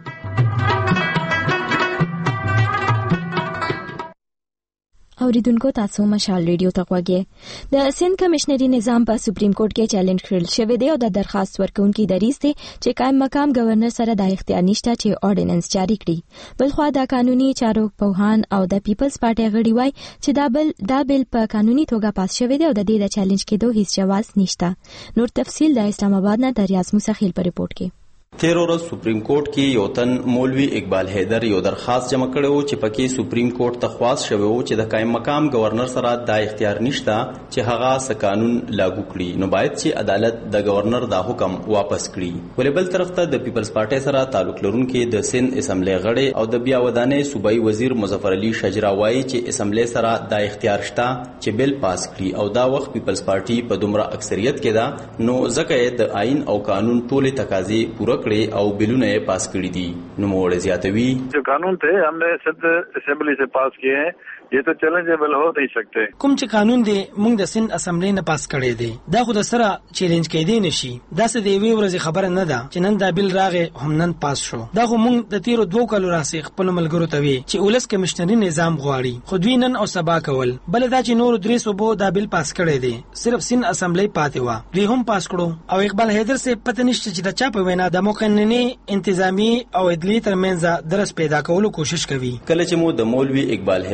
اوریدونکو تاسو مشال ریډیو ته غوږی. د سند کمشنري نظام په سپریم کورټ کې چیلنج کړل شوی دی او د درخواست ورکونکي دریځ دی چې قائم مقام گورنر سره د اختیار نشته چې اورډیننس جاری کړي. بلخوا د قانوني چارو پوهان او د پیپلز پارټي غړي وایي چې دا بل دا بل په قانوني توګه پاس شوی دی او د دې د چیلنج کېدو هیڅ جواز نشته. نور تفصیل د اسلام آباد نه د ریاض موسی په ریپورت کې. تیر ورځ سپریم کورټ کې یو تن مولوی اقبال حیدر یو درخواست جمع کړی و چې پکې سپریم کورټ ته خواست شوی و چې د قائم مقام گورنر سره دا اختیار نشته چې هغه س قانون لاګو کړي نو باید چې عدالت د گورنر دا حکم واپس کړي. ولې بل طرف ته د پیپلز پارټي سره تعلق لرونکي د سند اسمبلی غړي او د بیا ودانې صوبایي وزیر مظفر علي شجرا وایي چې اسمبلی سره دا اختیار شته چې بل پاس کړي او دا وخت پیپلز پارټي په دومره اکثریت کې ده نو ځکه د آئین او قانون ټولې تقاضې پوره او بلونه یې پاس کړی دي. نو موږ زیاتوي جو قانون ته हमने सिंध असेंबली से पास किए हैं ये तो चैलेंजेबल हो नहीं सकते. کوم چې قانون دی موږ د سند اسمبلی نه پاس کړی دی دا خو د سره چیلنج کېدی نشي. دا څه دی وی ورځ خبره نه ده چې نن دا بل راغې هم نن پاس شو. دا خو موږ د تیرو دوه کالو راځي خپل ملګرو ته وی چې ولس کمشنري نظام غواړي خو دوی نن او سبا کول بل دا چې نور درې صوبو دا بل پاس کړی دی صرف سند اسمبلی پاتې و دوی هم پاس کړو او اقبال حیدر سے پته نشته چې دا چا په وینا د مقنني انتظامی او عدلی ترمنځ درس پیدا کولو کوشش کوي. کله چې مو د مولوی اقبال حیدر د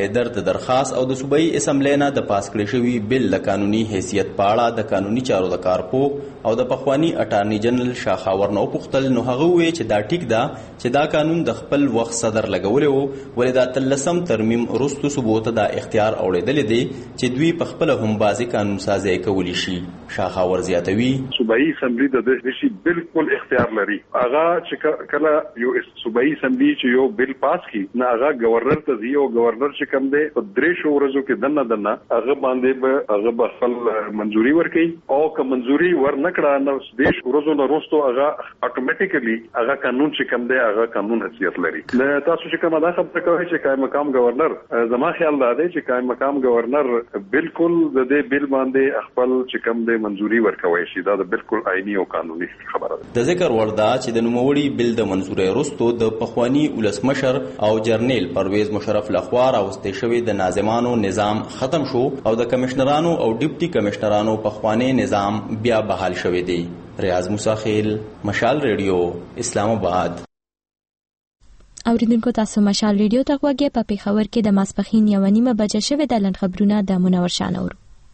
درخواست او د صوبایي اسمبلی نه د پاس کړی شوي بل د قانوني حیثیت په اړه د قانوني چارو د کارپوه او د پخوانی اټارني جنرال شاخاور نه وپوښتل، نو هغه وویل چې دا ټیک ده چې دا قانون د خپل وخت صدر لګولی و، ولې دا اتلسم ترمیم وروستو صوبو ته دا اختیار اوړېدلی دی چې دوی په خپله هم بعضې قانون سازی کولی شي. شاخاور زیاتوي صوبایي اسمبلی د دې شي بالکل اختیار لري. هغه چې کله یو صوبایي اسمبلی چې یو بل پاس کی نه هغه گورنر ته ځي او گورنر چې کوم دی په درې شو ورځو کې دنه دنه هغه باندې به هغه به خپل منځوري ورکړي او که منځوري ور نه کړه نو دې ورځو نه وروسته هغه اتوماتیکلی هغه قانون چې کوم دی هغه قانون حیثیت لري. نو تاسو چې کومه دا خبره کوي چې قائم مقام گورنر، زما خیال دا دی چې قائم مقام گورنر بالکل د دې بل باندې خپل چې کوم دی منځوري ورکوي شي. دا بالکل آئینی او قانوني خبره ده. د ذکر وردا چې د نوموړي بل د منځوري وروسته د پخوانی ولسمشر او جرنیل پرویز مشرف لخوا راوستي شوی د ناظمانو نظام ختم شو او د کمشنرانو او ډیپټي کمشنرانو پخوانی نظام بیا بحال شوی دی. ریاض موسی خیل، مشال ریډیو، اسلام آباد. اوریدونکو تاسو مشال ریډیو ته غوږی په پیښور کې د ماسپخین یو نیمه بجې شوې د لن خبرونه د منور شانور.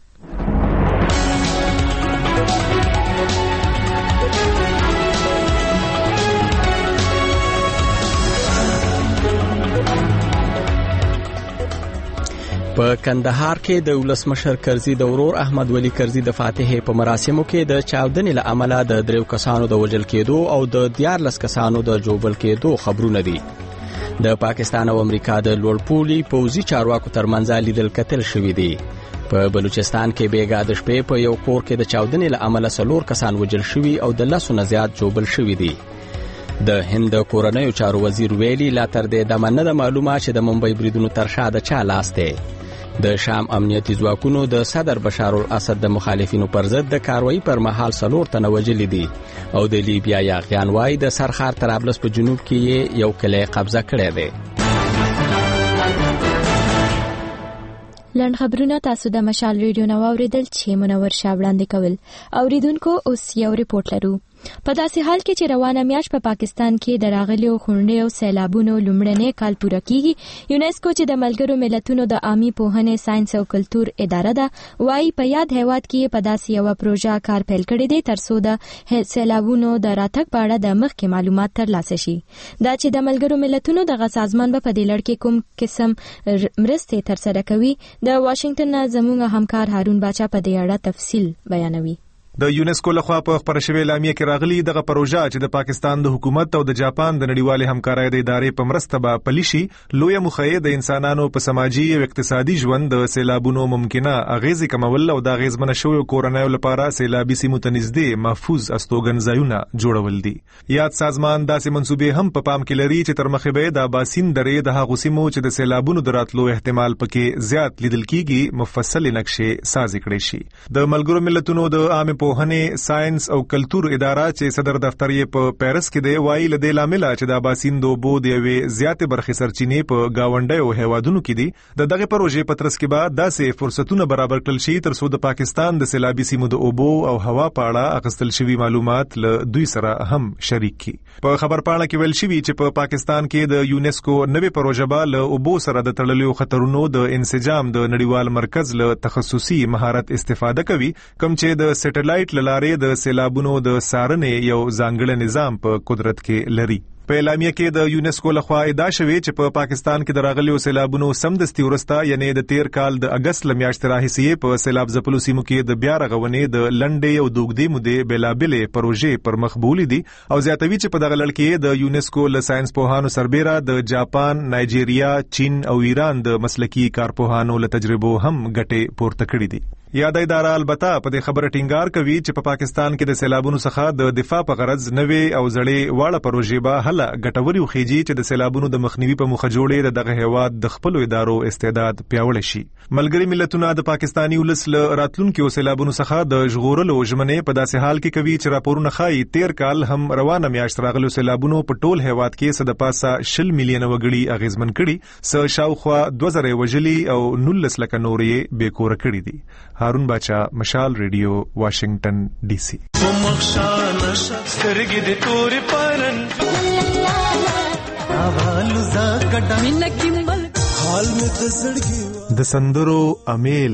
په کندهار کې د ولسمشر کرزي د ورور احمد ولی کرزي د فاتحې په مراسمو کې د چاودنې له امله د دریو کسانو د وژل کېدو او د دیارلس کسانو د ژوبل کېدو خبرونه دي. د پاکستان او امریکا د لوړپوړي پوځي چارواکو ترمنځ لیدل کتل شوي دي. په بلوچستان کې بیګا د شپې په یو کور کې د چاودنې له امله څلور کسان وژل شوي او د لسو نه زیات ژوبل شوي دي. د هند کورنیو چارو وزیر ویلي لا تر دې دمه نه ده معلومه چې د ممبئی بریدونو تر شا د چا لاس دی. د شام امنیتي ځواکونو د صدر بشار الاسد د مخالفینو پر ضد د کاروایی پر مهال څلور تنه وژلي دي او د لیبیا یاغیان وایي د سرخار طرابلس په جنوب کې یو کلی قبضه کړی دی. لنډ خبرونه تاسو د مشال ریډیو نو اوریدل چې منور شاه وړاندې کول. اوریدونکو اوس یو ریپورت لرو. په داسې حال کې چې روانه میاشت په پاکستان کې د راغلیو خونړیو او سیلابونو لومړنی کال پوره کیږي، یونیسکو چې د ملګرو ملتونو د عامي پوهنې، ساينس او کلتور اداره ده وايي په یاد هیواد کې په داسې یو پروژه کار پیل کړی دی ترڅو د سیلابونو د راتګ په اړه د مخکې معلومات ترلاسه شي. دا چې د ملګرو ملتونو دغه سازمان به په دې لړ کې کوم قسم مرستې ترسره کوي، د واشنگټن نه زموږ همکار هارون باچا په دې اړه تفصیل بیانوي. د یونیسکو لخوا په خبره شوې اعلامیه کې راغلي دغه پروژه چې د پاکستان د حکومت او د جاپان د نړیوالې همکارۍ د ادارې په مرسته به پلي شي، لویه موخه د انسانانو په سماجي او اقتصادي ژوند د سیلابونو ممکنه اغیزې کمول او د اغیزمنه شویو کورنیو لپاره سیلابي سیمو ته نږدې محفوظ استوګن ځایونه جوړول دي. یاد سازمان داسې منصوبې هم په پام کې لري چې تر مخې به د باسین درې د هغو سیمو چې د سیلابونو د راتلو احتمال پکې زیات لیدل کیږي مفصل نقشې سازي کړي شي. د ملګرو ملتونو د عامه پوهنې، ساينس او کلتور اداره چې صدر دفتر یې په پیرس کې دی وایي له دې لامل چې د باسین د اوبو د یوې زیاتې برخې سرچینې په گاونډیو هیوادونو کې دي، د دغه پروژې په ترڅ کې به داسې فرصتونه برابر کړل شي ترڅو د پاکستان د سیلابي سیمو د اوبو او هوا په اړه اخیستل شوي معلومات له دوی سره هم شریک کړي. په خبرپاڼه کې ویل شوي چې په پاکستان کې د یونیسکو نوې پروژه به له اوبو سره د تړلو خطرونو د انسجام د نړیوال مرکز له تخصصي مهارت استفاده کوي، کوم چې د سټلایټ له د سیلابونو د څارنې یو ځانګړی نظام په قدرت کې لري. په اعلامیه کې د یونیسکو لخوا ادعا شوې چې په پاکستان کې د راغلیو سیلابونو سمدستي وروسته یعنی د تیر کال د اگست له میاشتې راهیسې په سیلاب ځپلو سیمو کې د بیا رغونې د لنډې او د اوږدې مودې بېلابېلې پروژې پر مخ بولې دي او زیاتوي چې په دغه لړ کې د یونیسکو له ساينس پوهانو سربیره د جاپان، نایجیریا، چین او ایران د مسلکي کارپوهانو له تجربو هم ګټې پورته کړې دي. یاد اداره البته په دې خبره ټینګار کوي چې په پاکستان کې د سیلابونو څخه د دفاع په غرض نوې او زړې واړه پروژې به هله ګټوري وخیږي چې د سیلابونو د مخنیوي په موخه جوړې د دغه هیواد د خپلو ادارو استعداد پیاوړی شي. ملګري ملتونه د پاکستاني ولس له راتلونکو سیلابونو څخه د ژغورلو ژمنې په داسې حال کې کوي چې راپورونه ښایي تیر کال هم روانه میاشت راغلو سیلابونو په ټول هیواد کې څه د پاسه شل میلیونه وګړي اغیزمن کړي، څه شاوخوا دوه زره وژلي او نولس لکه نور یې بې کوره کړي دي. هارون باچا، مشال ریډیو، واشنگټن ډي سي. حال میں د سندرو امیل.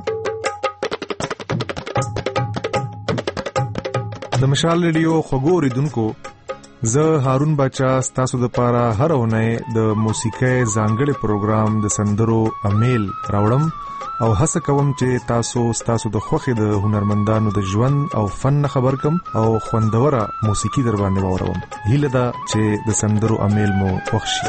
د مشال ریډیو خبرو ریدونکو زه هارون بچا ستاسو د پاره هر اونۍ د موسیقۍ ځانګړي پروګرام د سندرو امیل راوړم او هڅه کوم چې تاسو ستاسو د خوښې د هنرمندانو د ژوند او فن خبر کم او خوندوره موسیقي در باندې واورم. هیله ده چې د سندرو امیل مو خوښ شي.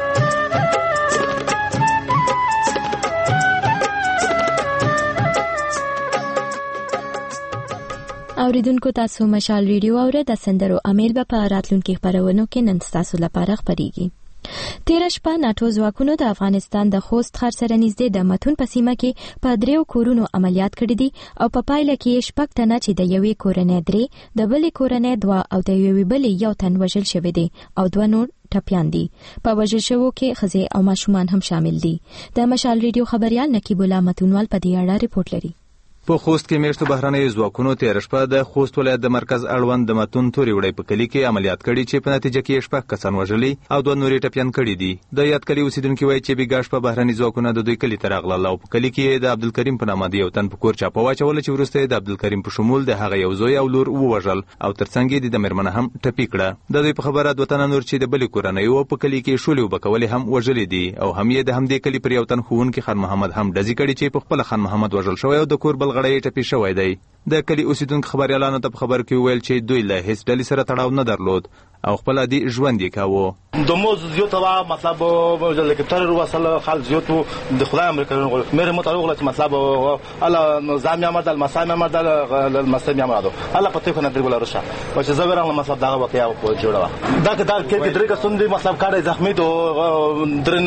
اوریدونکو تاسو مشال ریډیو اورئ. د سندرو امیل به په راتلونکي خبرونو کې نن تاسو لپاره خبريږي. تیر شپه ناتو ځواکونو د افغانستان د خوست ښار سره نږدې د متون په سیمه کې په دریو کورونو عملیات کړي دي او په پایله کې شپږ تنه چې د یوې کورنۍ درې د بلې کورنۍ دوه او د یوې بلې یو تن وژل شوی دی او دوه نور ټپیان دي. په وژل شوو کې ښځې او ماشومان هم شامل دي. د مشال ریډیو خبريال نقیب الله متونوال په دې اړه ریپورت لري. په خوست کې میشتو بهرنۍ ځواکونو تیر شپه د خوست ولایت د مرکز اړوند د متون توري وړي په کلی کې عملیات کړي چې په نتیجه کې شپږ کسان وژلي او دوه نورې ټپیان کړي دي. د یاد کلی اوسیدونکو وایي چې بیګاش په بهرنۍ ځواکونو د دوی کلی ته راغلل او په کلی کې د عبدالکریم په نامه د یو تن په کور چاپه واچول چې وروسته د عبدالکریم په شمول د هغه یو زوی او لور ووژل او ترڅنګ یې د مېرمنه هم ټپي کړه. د دوی په خبره دوه تنه نور چې د بلې کورنۍ وو په کلی کې شولې وبکولې هم وژلي دي او هم یې د همدې کلی پر یو تن ښوونکي خان محمد هم ډزې کړي چې په خپل خان محمد وژل شوی او د کور بل غړی ټپي شوی دی. د کلی اوسیدونکو خبريالانو ته په خبر کې ویل چې دوی له هیڅ ډلې سره تړاو نه درلود او خپل عادي ژوند یې کاوه. دموز زیوت وا مطلب هلیکوپتر وصل خال زیوت د خدای امر کړو مې متعلق غلط مطلب الله نظام یامد المسام یامد المسام یامد الله پته کنه درګول رشه او چې زبرنګ مطلب دا واقعیا جوړه دا دا کې درې کسون دي مطلب کاړه زخمی ته درن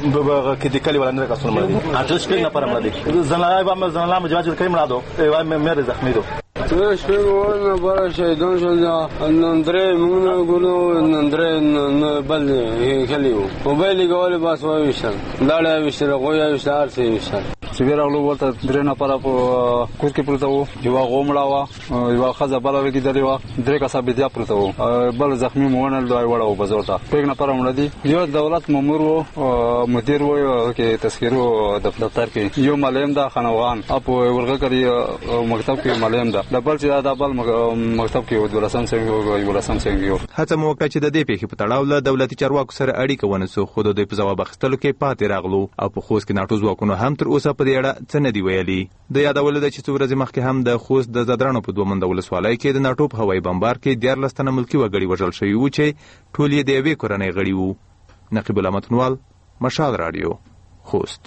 کې د کلی ولنه کسون مړ دي اټل شپږ نه پرمړ دي زنلای به زنلای مجاج کړي مړ دو ای مې زخمی دو تو شپږ ورنه بار شهیدان شول نن درې موږ ګورو نن درې بل خلیو موبایل ګول بس وایشل لاړې وشره غویا وشار سي وشل چې ورغلو ورته درې نه پر په کوڅ کې پروت وو یو غومړه وا یو خزه بل وګی درې وا درې کسه بیا پروت وو بل زخمی مونږ دوی وړو بزورتا پېګ نه پر مړ دي یو دولت مامور وو مدیر وو کې تذکرو دفتر کې یو ملیم دا خنوان اپ ورغه کړی مکتب کې ملیم دا بل چې دا بل مکتب کې ولسم څنګه یو ولسم څنګه هڅه مو وکړه چې د دې پیښې په تړاو له دولتي چارواکو سره اړیکه ونیسو خو د دوی په ځواب اخیستلو کې پاتې راغلو او په خوست کې ناټو ځواکونو هم تر اوسه په دې اړه څه نه دی ویلي. د یادولو ده چې څو ورځې مخکې هم د خوست د زدرانو په دوه منده ولسوالۍ کې د ناټو په هوایي بمبار کې دیارلس تنه ملکي وګړي وژل شوي وو چې ټول یې د یوې کورنۍ غړي وو. نقیب الله متونوال، مشال رادیو، خوست.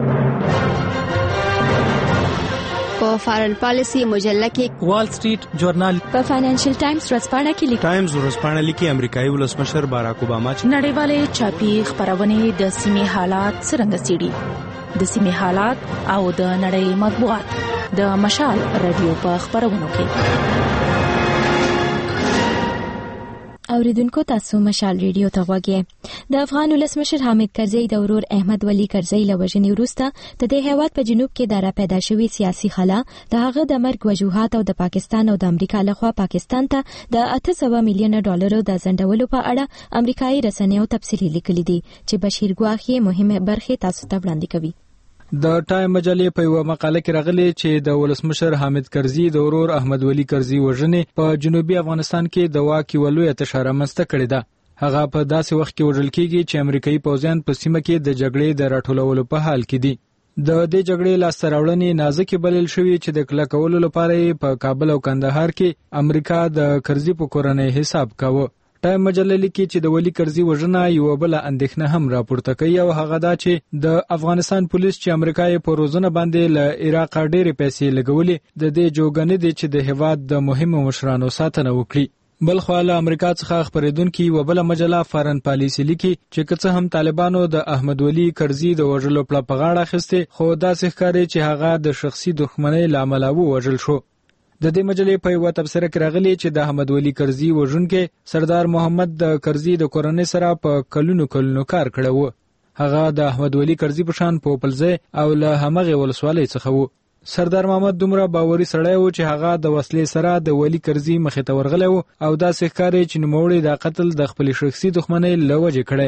په فارل پالیسی مجله کې وال سټریټ جورنال په فاینانشل ټایمز ورځپاڼه کې لیکي ټایمز ورځپاڼه لیکي امریکایي ولسمشر باراک اوباما چې نړیوالې چاپی خبرونه د سیمې حالات څنګه څېړي د سیمې حالات او د نړۍ مطبوعات د مشال رادیو په خبرونو کې. اوریدونکو تاسو مشال ریډیو ته غوږی. د افغان ولسمشر حامد کرزي د ورور احمد ولی کرزي له وژنې وروسته د دې هیواد په جنوب کې د را پیدا شوې سیاسي خلا د هغه د مرګ وجوهات او د پاکستان او د امریکا لخوا پاکستان ته د اته سوه میلیونه ډالرو د ځنډولو په اړه امریکایي رسنیو تفصیلي لیکلي دي چې بشیر ګواخي مهمه برخه تاسو ته وړاندې کوي. د ټایم مجلې په یو مقاله کې راغلي چې د ولسمشر حامد کرزي د ورور احمد ولی کرزي وژنې په جنوبي افغانستان کې د واک ولوي تشاره رامنځته کړې ده. هغه په داسې وخت کې وژل کېږي چې امریکایي پوځیان په سیمه کې د جګړې د راټولولو په حال کې دي. د دې جګړې لاسته راوړنې نازکې بلل شوې چې د کلکولو لپاره په کابل او کندهار کې امریکا د کرزي په کورنۍ حساب کاوه. ټایم مجله لیکي چې د ولی کرزي وژنه یو بل اندېښنه هم راپورته کوي او هغه دا چې د افغانستان پولیس چې امریکا یې په روزنه باندې له عراق ډېرې پیسې لګولې د دې جوګنې دي چې د هیواد د مهمو مشرانو ساتنه وکړي. بل خو له امریکا څخه خبرېدونکي یو بل مجله فارن پالیسی لیکي چې که څه هم طالبانو د احمد ولی کرزي د وژلو پړه په غاړه اخیسته خو داسې ښکاري چې هغه د شخصي دښمنۍ لامل ووژل شو. د دې مجلې په یو تبصره کې راغلي چې د احمد ولی کرزي وژونکي سردار محمد د کرزي د کورنۍ سره په کلونو کلونو کار کړی و. هغه د احمد ولی کرزي په شان په پلځه او له همغه ولسوالۍ څخه و. سردار محمد دومره باوري سړی و چې هغه د وسلې سره د ولی کرزي مخې ته ورغلی و او داسې ښکاري چې نوموړی د قتل د خپل شخصي دښمنۍ له وجې کړی.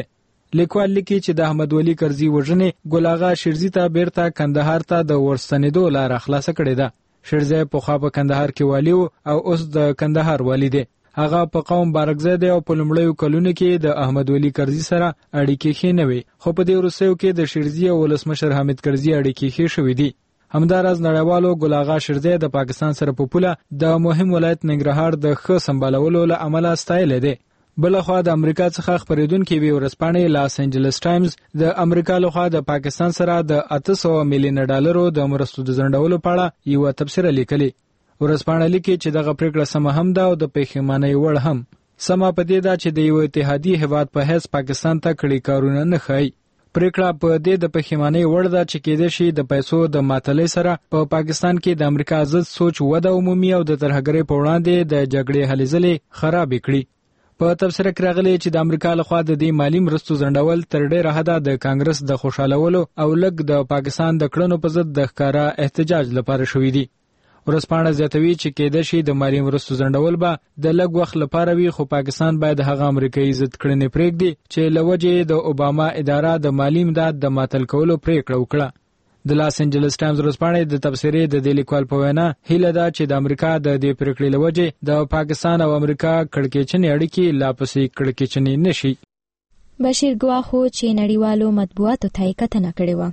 لیکوال لیکي چې د احمد ولی کرزي وژنې ګل اغا شیرزي ته بیرته کندهار ته د ورستنېدو لار خلاصه کړې ده. شیرزي پخوا په کندهار کې والی او اوس د کندهار والی دی. هغه په قوم بارکزی دی او په لومړیو کلونو کې د احمد ولی کرزي سره اړیکې ښې نه وي، خو په دې وروستیو کې د شیرزي او ولسمشر حامد کرزي اړیکې ښې شوې دي. همداراز نړیوالو ګل اغا شیرزي د پاکستان سره په پوله د مهم ولایت ننګرهار د ښه سمبالولو له امله ستایلی دی. بلخوا د امریکا څخه خبرېدونکې وی ورځپاڼې لاس انجلس ټایمز د امریکا لخوا د پاکستان سره د اته سوه میلیونه ډالرو د مرستو د ځنډولو په اړه یوه تبصره لیکلې. ورځپاڼه لیکي چې دغه پریکړه سمه هم ده او د پښیمانۍ وړ هم. سمه په دې ده چې د یو اتحادي هیواد په حیث پاکستان ته کړي کارونه نه ښایي. پریکړه په دې د پښیمانۍ وړ ده چې کېدای شي د پیسو د ماتلۍ سره په پاکستان کې د امریکا ضد سوچ وده عمومي او د ترهګرۍ په وړاندې د جګړې هلې ځلې خرابې کړي. په تبصره کې راغلی چې د امریکا لخوا د دې مالی مرستو ځنډول تر ډېره حده د کانګرس د خوشحالولو او لږ د پاکستان د کړنو په ضد د ښکاره احتجاج لپاره شوي دي. ورځپاڼه زیاتوي چې کېدای شي د مالی مرستو ځنډول به د لږ وخت لپاره وي، خو پاکستان باید هغه امریکایي ضد کړنې پرېږدي چې له وجې د اوباما اداره د مالی امداد د معطل کولو پرېکړه وکړه. د لاس انجلس ټایمز ورځپاڼې د تبصرې د دې لیکوال په وینا هیله ده چې د امریکا د دې پرېکړې له وجې د پاکستان او امریکا کړکېچنې اړیکې لا پسې کړکېچنې نه شي. بشیر ګواخو چې نړیوالو مطبوعاتو ته یې کتنه کړې وه.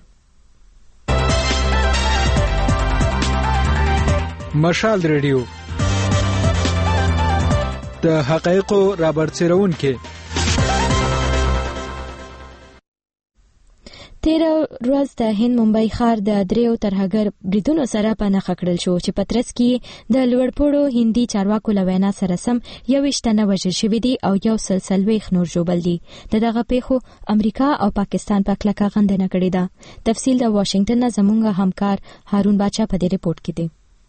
مشال ریډیو د حقایقو رابرسېرونکې. تیره ورځ د هند ممبئی ښار د دریو ترهګر بریدونو سره په نښه کړل شو چې په ترڅ کې د لوړپوړو هندي چارواکو له وینا سره سم یوویشت تنه وژل شوي دي او یو سل څلوېښت نور ژوبل دي. د دغه پیښو امریکا او پاکستان په کلکه غندنه کړې ده. تفصیل د واشنگټن نه زموږ همکار هارون باچا په دې ریپورت کې دی.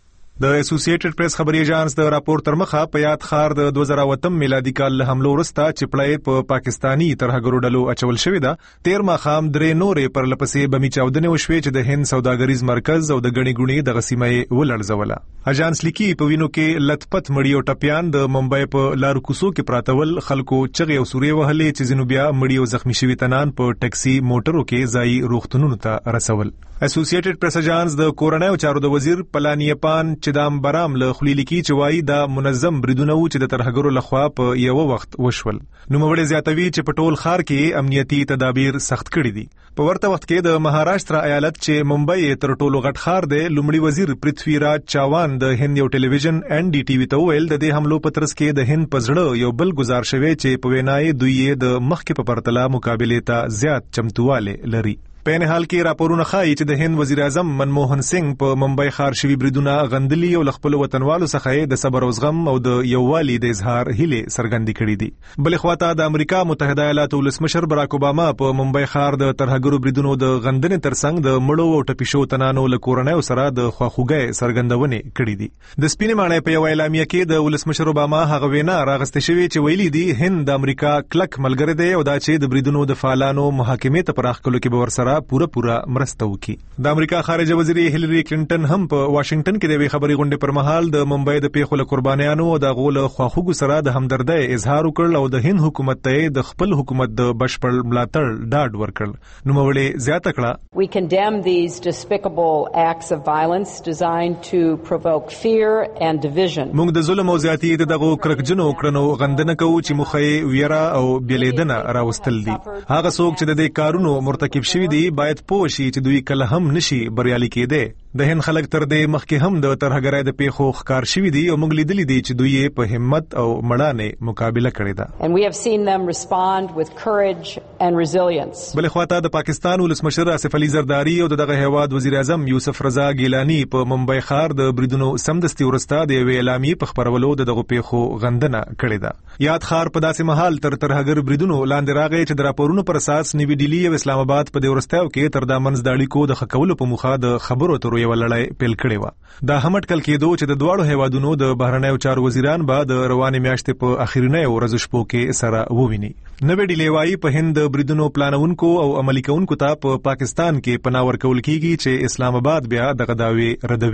د اسوسییټډ پریس خبري ایجانس د راپور تر مخه په یاد ښار د دوه زره اووه میلادي کال له حملو وروسته چې پړی په پاکستاني ترهګرو ډلو اچول شوې ده، تیر ماښام درې نورې پرلپسې بمي چاودنې وشوې چې د هند سوداګریز مرکز او د ګڼې ګوڼې دغه سیمه یې ولړزوله. اجانس لیکي په وینو کې لطپت مړي او ټپیان د ممبئی په لارو کوڅو کې پراته ول، خلکو چغې او سورې وهلې چې ځینو بیا مړي او زخمی شوي تنان په ټکسي موټرو کې ځایي روغتونونو ته رسول. اسوسییټډ پریس اجانس د کورنیو چارو د وزیر پلانیپان چدامبرام له خولي لیکي چې وایي دا منظم بریدونه و چې د ترهګرو لخوا په یو وخت وشول. نوموړی زیاتوي چې په ټول ښار کې امنیتي تدابیر سخت کړي دي. په ورته وخت کې د مهاراشټرا ایالت چې ممبئی تر ټولو غټ ښار دی، لومړي وزیر پرتھوی راج چاوان د هند یو ټلویزیون ان ډي ټي وي ته وویل د دې حملو په ترڅ کې د هند په زړه یو بل گزار شوی چې په وینای دوی د مخکې په پرتله مقابله ته زیات چمتواله لري. په ان حال کې راپورونه ښایي چې د هند وزیر اعظم منموهن سنگ په ممبئی ښار شوي بریدونه غندلي او خپل وطنوالو څخه د صبر او زغم او د یووالي د اظهار هیله څرګندې کړې دي. بلې خواته د امریکا متحده ایالاتو ولسمشر براک اوباما په ممبئی ښار د ترهګرو بریدونو د غندنې ترڅنګ د مړو او ټپي شوو تنانو له کورنیو سره د خواخوږۍ څرګندونې کړې دي. د سپینې ماڼۍ په یو اعلامیه کې د ولسمشر اوباما هغه وینا راغستې شوې چې ویلي دي هند د امریکا کلک ملګری دی او دا چې د بریدونو د فعالانو محاکمې ته پراخ کولو کې به ورسره پوره پوره مرسته وکړي. د امریکا خارجه وزیر هیلری کلینټن هم په واشنگټن کې د وی خبري غونډې پر مهال د ممبئی د پیښو له قربانیانو او د غول خواخوږو سره د همدردۍ اظهار وکړ او د هند حکومت ته د خپل حکومت د بشپړ ملاتړ ډاډ ورکړ. نوموړی زیاته کړه We condemn these despicable acts of violence designed to provoke fear and division. موږ د ظلم او زیاتی دغه کرکجنو کړنو غندنه کوو چې مخې ویرا او بیلیدنه راوستل دي. هغه څوک چې د دې کارونو مرتکب شوي دي باید پوه شي چې دوی کله هم نشي بریالي کېدی. د هند خلک تر دې مخکې هم د ترهګرۍ د پیښو ښکار شوي دي او موږ لیدلي دي چې دوی په همت او مړانې مقابله کړې ده. And we have seen them respond with courage and resilience. بلې خواته د پاکستان ولسمشر آصف علي زرداری او دغه هیواد وزیر اعظم یوسف رضا ګیلانی په ممبئی ښار د بریدونو سمدستي وروسته د یوې اعلامیې په خپرولو د دغه پیښو غندنه کړې ده. یاد ښار په داسې مهال تر ترهګر بریدونو لاندې راغی چې د راپورونو پر اساس نیوي ډیلی او اسلام آباد په دې وروستیو کې تر دا منځ د اړیکو د ښه کولو په موخه د خبرو اترو یوه لړۍ پیل کړې وه. دا هم اټکل کېدو چې د دواړو هیوادونو د بهرنیو چارو وزیران به د روانې میاشتې په اخرنیو ورځو شپو کې سره وویني. نوې ډیلې وایي په هند د بریدونو پلانونکو او عملي کوونکو ته په پاکستان کې پناه ورکول کېږي چې اسلام آباد بیا دغه دعوې ردوي.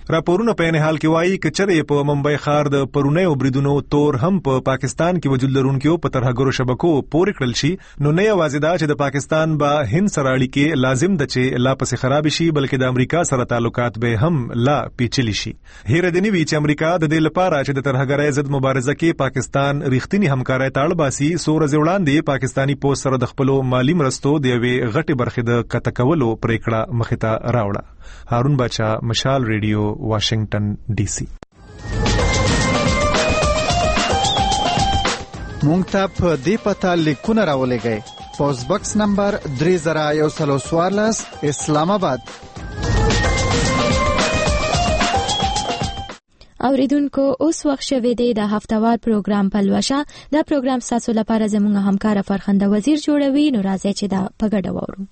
راپورونه په عین حال کې وایي کچره په ممبئی ښار د پرونیو بریدونو تور هم په پاکستان کې وجود لرونکو په ترهګرو شبکو پورې کړل شي نو نه یوازې دا چې د پاکستان با هند سره اړیکې لازم ده چې لا پسې خراب شي بلکې د امریکا سره تعلقات به هم لا پیچلي شي. هیره دې نه وي چې امریکا د دې لپاره چې د ترهګرۍ ضد مبارزه کې پاکستان ریښتینی همکارۍ ته اړ باسي څو ورځې وړاندې پاکستاني پوسټ سره د خپلو مالي مرستو د یوې غټې برخې د قطع کولو پریکړه مخې ته راوړه. هارون باچا، مشال ریډیو، واشنگټن ډي سي. مونږ ته په دې پته لیکونه راولېږئ. پوسټ باکس نمبر درې زره یو سل څوارلس، اسلام آباد. اوریدونکو اوس وخت شوه دی د هفتوار پروګرام پلوشه. دا پروګرام تاسو لپاره زموږ همکار فرخنده وزیر جوړوي. نو راځي چې دا په ګډه وورو.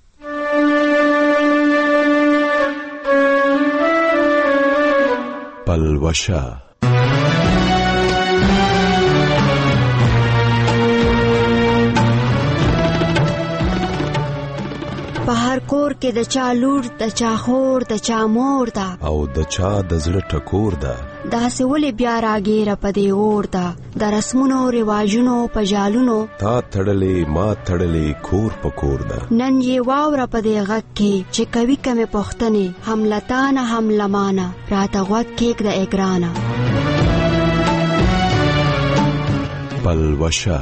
پلوشه په هر کور کې د چا لور، د چا خور، د چا مور ده، او د چا د زړه ټکور ده. داسې ولې بیا راګیره په دې اور ده، د رسمونو رواجونو په جالونو تا تړلې ما تړلې کور په کور ده. نن یې واوره په دې غږ کې چې کوي کمې پوښتنې، هم لتانه هم لمانه، راته غوږ کېږده ای ګرانه. پلوشه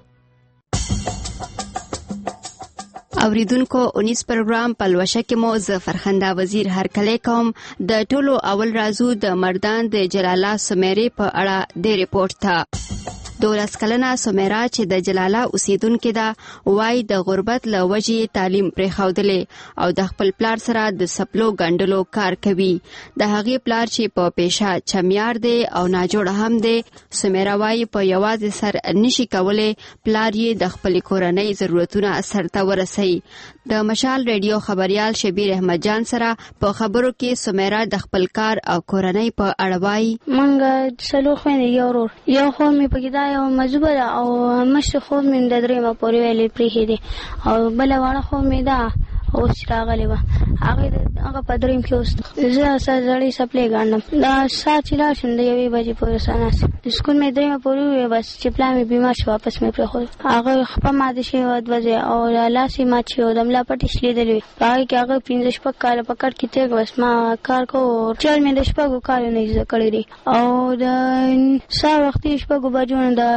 اوریدونکو اونیس پروګرام پلوشه کې مو ز فرخنده وزیر هرکلی کوم. د ټولو اول رازو د مردان د جلاله سمیرې په اړه د ریپورت ته. دولس کلنه سمیرا چې د جلاله اوسیدونکې ده وای د غربت له وجې تعلیم پرېښودلې او د خپل پلار سره د سپلو ګنډلو کار کوي. د هغې پلار چې په پیشه چمیار دی او ناجوړه هم دی، سمیرا وای په یوازې سر نشي کولی پلار یې د خپلې کورنۍ ضرورتونه سرته ورسوي. د مشال ریډیو خبریال شبیر احمد جان سره په خبرو کې سمیرا د خپل کار او کورنۍ په اړه وایي. منګه څلور خویندې، یو ورور، یو خور مې پکې دا یو مجبوره ده او مشر خور مې د درېیمه پورې ویلې پرېښې دي او بله وړه خور مې ده اوس راغلې وه، هغې هغه په درېیم کې اوس زه زړې سپلې ګنډم. دا ساعت چې لاړ شم د یوې بجې پورې رسناست. سکول مې درېیمه پورې وویې بس چې پلار مې بیمار شو واپس مې پرېښود. هغه خپه ماته شوې وه دوه ځایه او لاس یې مات شوی و، د ملا پټې شلېدلې وې. په هغې کې هغه پنځه شپږ کاله په کټ کې تېر بس ما کار کوو. چل مې د شپږو کالو نه زده کړی دی او د سهار وختي شپږو بجو نه د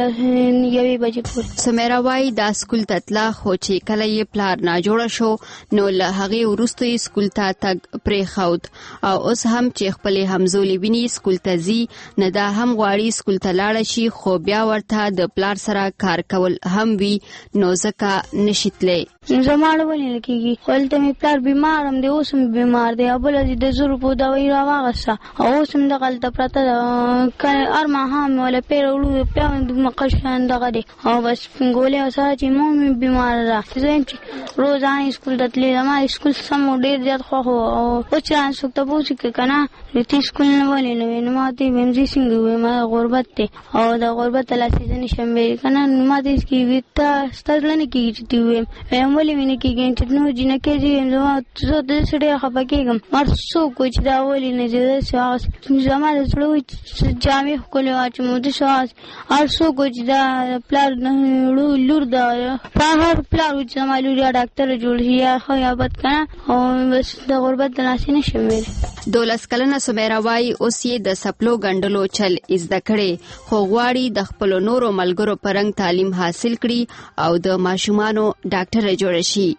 یوې بجې پورې. سمیرا وایي دا سکول ته تله، خو چې کله یې پلار ناجوړه شو نو له هغې وروسته یې سکول ته تګ پرېښود او اوس هم چې خپلې همزولې ویني سکول ته ځي، نه دا هم غواړي سکول ته لاړه شي، خو بیا ورته د پلار سره کار کول هم وي نو ځکه نشي تللی. زما ولې نه کېږي، خو هلته مې پلار بیمار هم دی، اوس هم بیمار دی او بله د زرو په دوایي راواغسته او اوس هم دغلته پرته ده. هر ماښام مې وله پې راوړو، بیا مې دومره قشان دغه دی او بس ګولۍ او سهار چې مور مې بیماره ده. زه یم چې روزانه سکول ته تللی زما سکول سم ډېر زیات خوښ و او اوس چې رانه څوک تپوس وکړي که نه ته سکول نه ولې نه وې، نو ما ورته ویم زه څنګه ووایم غربت دی او د غربت لاسې زه نشم ویلی که نه. نو ما ته هېڅ کېږي ته ستا زړه نه کېږي چې ته ووایم. ویم ولې مې نه کېږي چې نو جینکۍ زه یم زما زه داسې ډېره خفه کېږم. ما څوک وایي چې دا ولې نه ځې داسې هغسې زما د زړه وایي چې جامې ښکلې واچوم داسې هغسې هر څوک وایي چې دا پلار لور ده. هر پلار وایي چې زما لور یا ډاکټره جوړ شي یا ښه یا بد که نه او بس د غربت د لاسې نشم ویلی. دولس کلنه سمیرا وایي اوس یې د سپلو ګنډلو چل زده کړی، خو غواړي د خپلو نورو ملګرو په رنګ تعلیم حاصل کړي او د ماشومانو ډاکټره جوړه شي.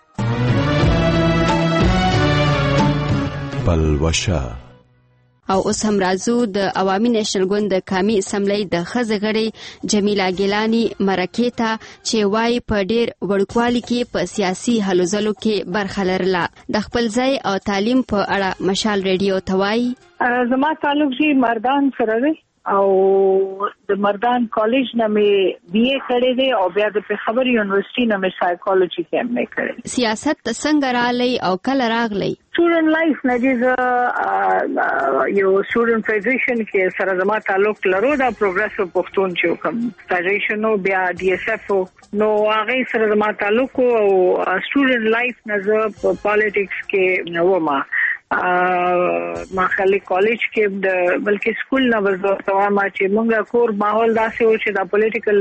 پلوشه او اوس هم راځو د عوامي نیشنل ګوند د قامي اسمبلی د ښځې غړې جمیله ګیلاني مرکې ته چې وایي په ډېر وړوکوالي کې په سیاسي هلو ځلو کې برخه لرله. د خپل ځای او تعلیم په اړه مشال ریډیو ته وایي. زما تعلق چې مردان سره دی او د مردان کالج نه مې بی اے کړی دی او بیا د پېښور یونیورسيټي نه مې سایکولوژي کې هم کړی. سیاست څنګه راغلی او کله راغلی؟ سټوډنټ لایف نه چې یو سټوډنټ فیډریشن کې سره زما تعلق لرو، دا پروګرسیو پښتون چې کوم فیډریشن او بیا ډي اس اف نو هغه سره زما تعلق او سټوډنټ لایف نه زه په پالیټکس کې ومه. ماخلي کالج کې د بلکې سکول نه ورته ما چې موږ کور ماحول داسې و چې د پولیټیکل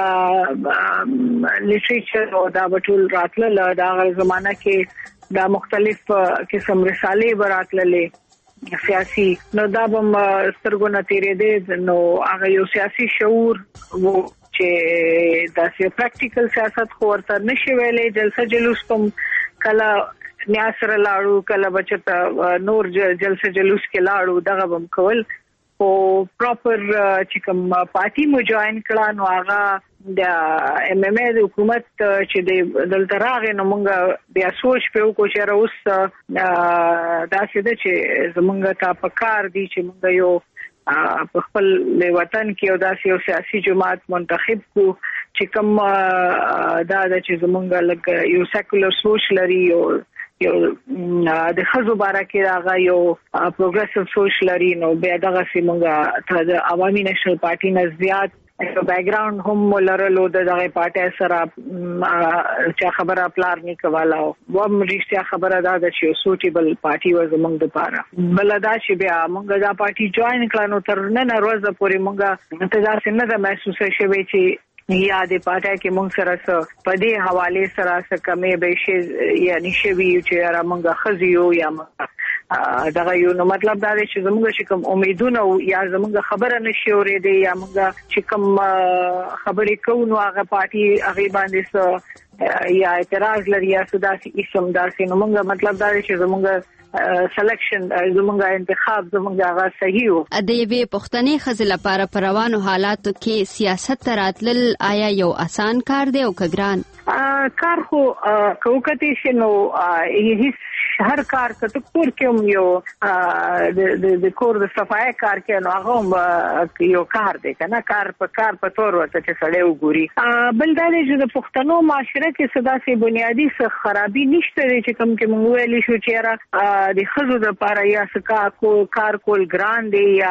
لیټریچر او دا ټول راتله دا زمانہ کې دا مختلف قسم رسالې براتللې سیاسي نو دا بم سترګونه تیرې دي نو هغه یو سیاسي شعور وو چې دا سي پریکټیکل سیاست خو ورته نشي ویلې جلسه جلوس کوم کله نیاسر لاړو کله بچته نور جلسه جلوس کې لاړو دغه بم کول او پراپر چې کوم پارټي مو جوائن کړه نو هغه د ام ام ای حکومت چې د دلته راغی نو موږ بیا سوچ په وکړو چې اوس دا څه د چې زمونږ تا پکار دي چې موږ یو په خپل وطن کې او داسې یو سیاسي جماعت منتخب کو چې کوم دا د چې زمونږ لګ یو سیکولر سوچ لري او یو د خزو بارکه راغی یو پروګریسیو سوچ لري نو بیا دغه سیمونګه د عوامي نېشنل پارټي نه زیات یو بیک ګراوند هم ولرلو دغه پارټي سره چې خبره پلان نه کوله و رښتیا خبره دا ده چې سوټیبل پارټي و زمونږ د پاره بلدا چې بیا موږ دا پارټي جوائن کړو تر نن ورځ پورې موږ انتظار څنګه د محسوس شوي چې یا د پاتې کې موږ سره په دې حواله سره څه کمې به شي یعنی شوی چې را موږ خزیو یا دغه یو نو مطلب دا دی چې زموږ چې کوم امیدونه یا زموږ خبره نشي اورېدې یا موږ چې کوم خبرې کوو نو هغه پارټي هغه باندې یا اعتراض لري یا سداسي اسم داسې نو موږ مطلب دا دی چې زموږ سلیکشن زموږ انتخاب زموږ هغه صحیح وو د یوې پښتنې ښځې لپاره په روانو حالاتو کې سیاست ته راتلل آیا یو اسان کار دی او که ګران کار خو کوکتی شنو هیڅ هر کار کته کور کې یو د کور د صفای کار کې نو هغه یو کار دی کنه کار په کار په تور ورته چې سړی وګوري بل دا دی چې د پښتنو معاشره کې صداسي بنیادی څه خرابي نشته چې کوم کې مونږ ویلی شو چې را د خزو د پاره یا سکا کو کار کول ګران دی یا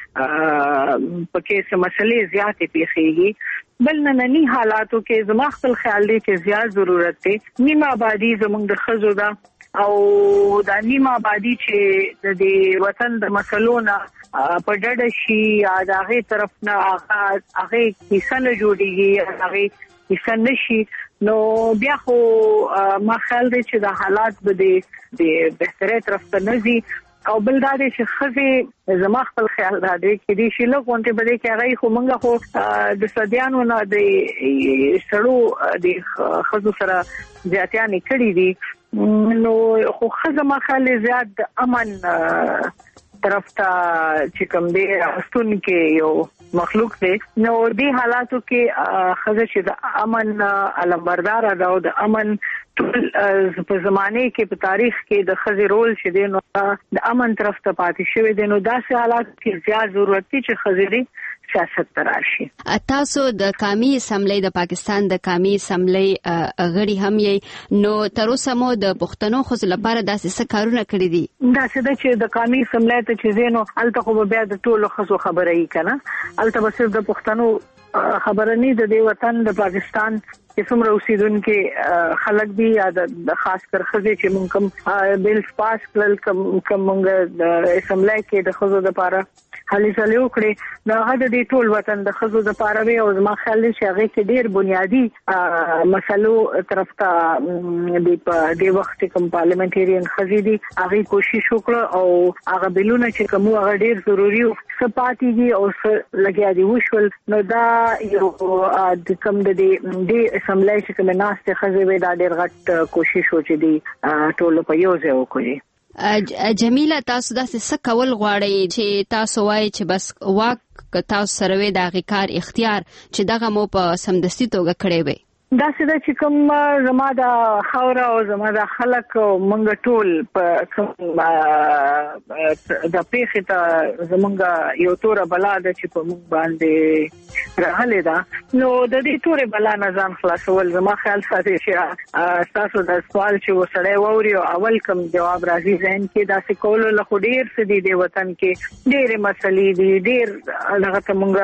پکې څه مسلې زیاتې پیښیږي بل نننی حالاتو کې زما خپل خیال دی چې زیات ضرورت دی نیمه آبادی زموږ د خزو دا او دا نیمه آبادی چې د وطن د مسلو نه په ډډه شي یا د هغه طرف نه هغه کیسه نه جوړیږي هغه کیسه نشي نو بیا خو ما خیال دی چې د حالات به د بهتري طرف ته نه ځي او بل دا دی چې خزه زما خپل خیال دا دی چې دې شي له کومته بده کې هغه خو مونږه خو د سديانو نه د سړو د خزو سره ځاتیا نکړي دي نو خو خزه ما خیال زیات امن طرف ته چې کوم دی استون کې یو مخلوق دی نو دې حالاتو کې خزه چې د امن علمبردار ده او د امن ټول په زمانه کې په تاریخ کې د خزه رول چې دی نو د امن طرف ته پاتې شوی دی نو داسې حالات کې زیات ضرورت دي چې خزه دی سیاست تراشي تاسو د قومي اسمبلی د پاکستان د قومي اسمبلی غړي هم یې نو تر اوسه مو د پښتنو خو لپاره داسې څه کارونه کړی دي داسې د چې د قومي اسمبلی ته چې زینو الته خو بیا د ټولو خزو خبره یې کنه الته بس د پښتنو خبره نه د وطن د پاکستان چې څومره اوسیدونکو خلک دي یا د خاص کر خزه چې مونږ کوم بیل پاس کړل کوم کوم د اسمبلی کې د خزو د لپاره هلي ځلې وکړي دا هغه د ټول وطن د خزو د لپاره وي او زما خیال دی چې هغه کې ډیر بنیادی مسلو طرف ته د د وخت کوم پارلیمنټریان خزي دي هغه کوشش وکړه او هغه بلونه چې کوم هغه ډیر ضروری او سپاتيږي او لګیا دي وشول نو دا یو د کوم د دې اسمبلی چې کوم ناشته خزي وي دا ډیر غټ کوشش وچې دي ټول په یو ځای وکړي جمیله تاسو داسې څه کول غواړئ چې تاسو وایي چې بس واک تاسو سره وي د هغې کار اختیار چې دغه مو په سمدستي توګه کړی وي دا څه چې کوم زما د خاوره او زما د خلک مونږ ټول په د پیښې ته زمونږ یو تور بلا د چې په مونږ باندې راغلی دا نو د دې تورې بلا نه ځان خلاصول زما خیال ساتي چې تاسو د سوال چې وسړی ووري او اول کوم جواب راځي ذهن کې دا څه کولو له خو ډیر څه دي د وطن کې ډېرې مسلې دي ډېر هغه ته مونږ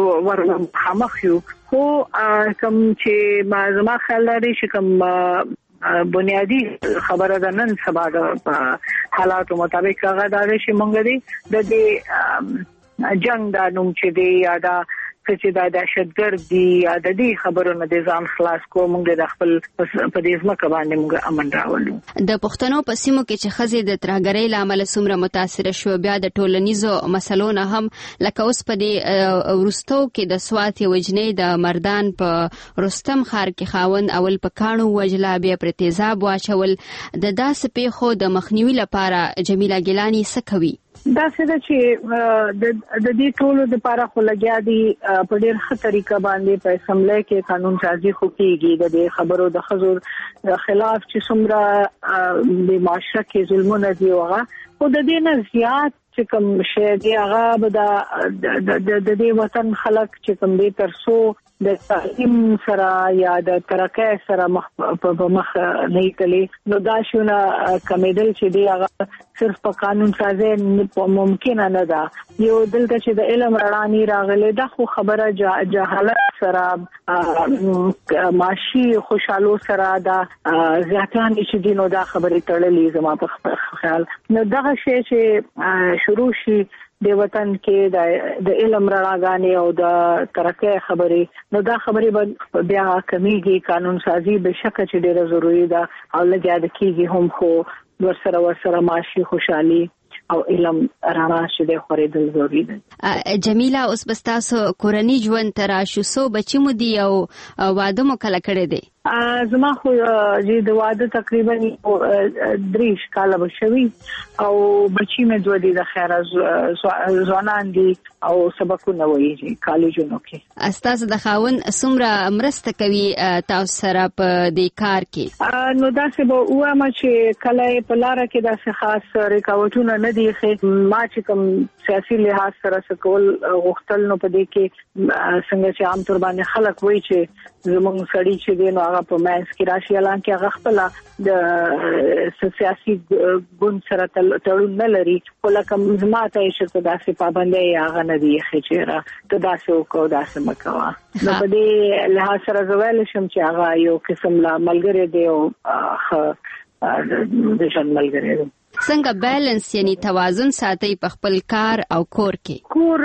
ور خامخ یو خو کوم چې ما زما خیال لري چې کوم بنیادی خبره ده نن سبا د حالاتو مطابق هغه د شي مونږ دی د دې جنگ د نوم چې دی یا د چې دا دهشتګرد دي یا د دې خبرونو د ځان خلاص کو مونږ د خپل په دې ځمکه باندې مونږ امن راولو. د پښتنو په سیمو کې چې خزې د ترهګرۍ لامل څومره متاثر شو بیا د ټولنیزو مسلو نه هم لکه اوس په دې ورستو کې د سوات وجنې د مردان په رستم خار کې خاون اول په کانو وجلا بیا پر تیزاب واچول د داسې پیښو د مخنیوي لپاره جمیله ګیلانی څه کوي؟ دا څه چې د دې ټولو د لپاره خو لګیا دي په ډېر ښه طریقه باندې په اسمبلی کې قانون سازي خو کېږي د دې خبرو د ښځو خلاف چې څومره د معاشره کې ظلمونه دي هغه خو د دې نه زیات چې کوم شی دی هغه به د دې وطن خلک چې کوم دې ترسو د تعلیم سره یا د ترقۍ سره مخ په مخ نه کلی نو دا شونه کمیدل چې دی هغه صرف په قانون سازي ممکن نه ده. یو دلته چې د علم رڼا راغله دا خو خبره جهالت سره معاشي خوشحالو سره دا ځاتان چې دینو دا خبره تړلې زما په خیال نو دا شی چې شروع شي د وطن کې د علم رڼاګانې او د ترقۍ خبرې نو دا خبرې بیا کمیږي قانون سازي به شک چې ډیره ضروری ده او لږه د کیږي هم خو ورسره ورسره معاشي خوشحالي او علم رڼا چې د خورېدل ضروري ده. جمیله اوس بستاسو کورنۍ ژوند تراشو سو بچی مو دی او واده مو کله کړی دی؟ زما خو چې د واده تقریبا دریش کاله بشوي او بچی مې دوه دي د خیره ځوانان دي او سبقونه وایي کالجونو کې. استاد د خاون څومره مرسته کوي تاسو سره په دې کار کې؟ نو دا څه به وایم چې کله په لار کې داسې خاص رکاوټونه نه دي خې ما چې کوم سیاسي لحاظ سره سکول غوښتل نو په دې کې څنګه چې عام تور باندې خلک وایي چې زموږ سړی چې دی نو هغه په مینس کې راشي الان کې هغه خپل د سیاسي ګوند سره تړون نه لري خو لکه زما ته یې چې داسې پابندۍ هغه نه دي خچېره ته داسې وکړو داسې مکوه نو په دې لحاظ سره زه ویلی شم چې هغه یو قسم لا ملګری دی او ښه د ژوند ملګری دی. څنګه بیلنس یعنی توازن ساتي په خپل کار او کور کې؟ کور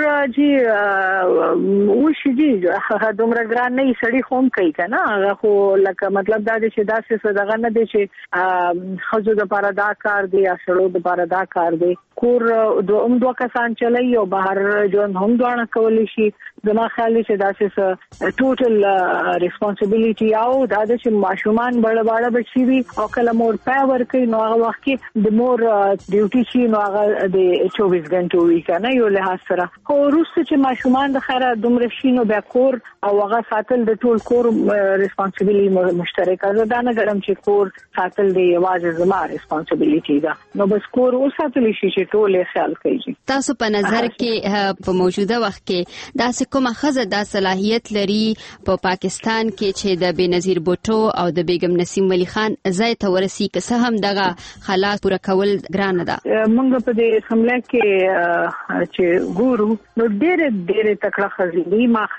جی وشي جی دومره ګران نه سړی خوم کوي کنه هغه خو لکه مطلب دا دی چې داسې څه دغه نه دی چې خزو د پاره دا کار دی یا سړو د پاره دا کار دی. کور دوه هم دوه کسان چلای او بهر ژوند هم دوه کولی شي. زما خیال دی چې داسې څه ټوټل ریسپانسیبিলিټي او دا چې ماشومان بڑا بڑا بچي وي او کله مور پاور کوي نو هغه وخت کې د مور ډیوټي شي نو هغه د چوبیس غنټو وی کنه یو له سره خو وروسته چې ماشومان د خیره دومره شي نو بیا کور او هغه ساتل د ټول کور ریسپانسیبিলিټي مشترکه ده. دا نه ګرم چې کور ساتل دی یوازې زما ریسپانسیبিলিټي ده نو بس کور وساتل شي چې ټول خیال کوي. تاسو په نظر کې په موجوده وخت کې داسې کومه ښځه دا صلاحیت لري په پاکستان کې چې د بېنظیر بوټو او د بیگم نسیم ولی خان ځای ته ورسي که څه هم دغه حالات پوره کول ګرانه ده؟ موږ په دې اسمبلی کې چې ګورو نو ډېرې ډېرې تکړه ښځې دي. ما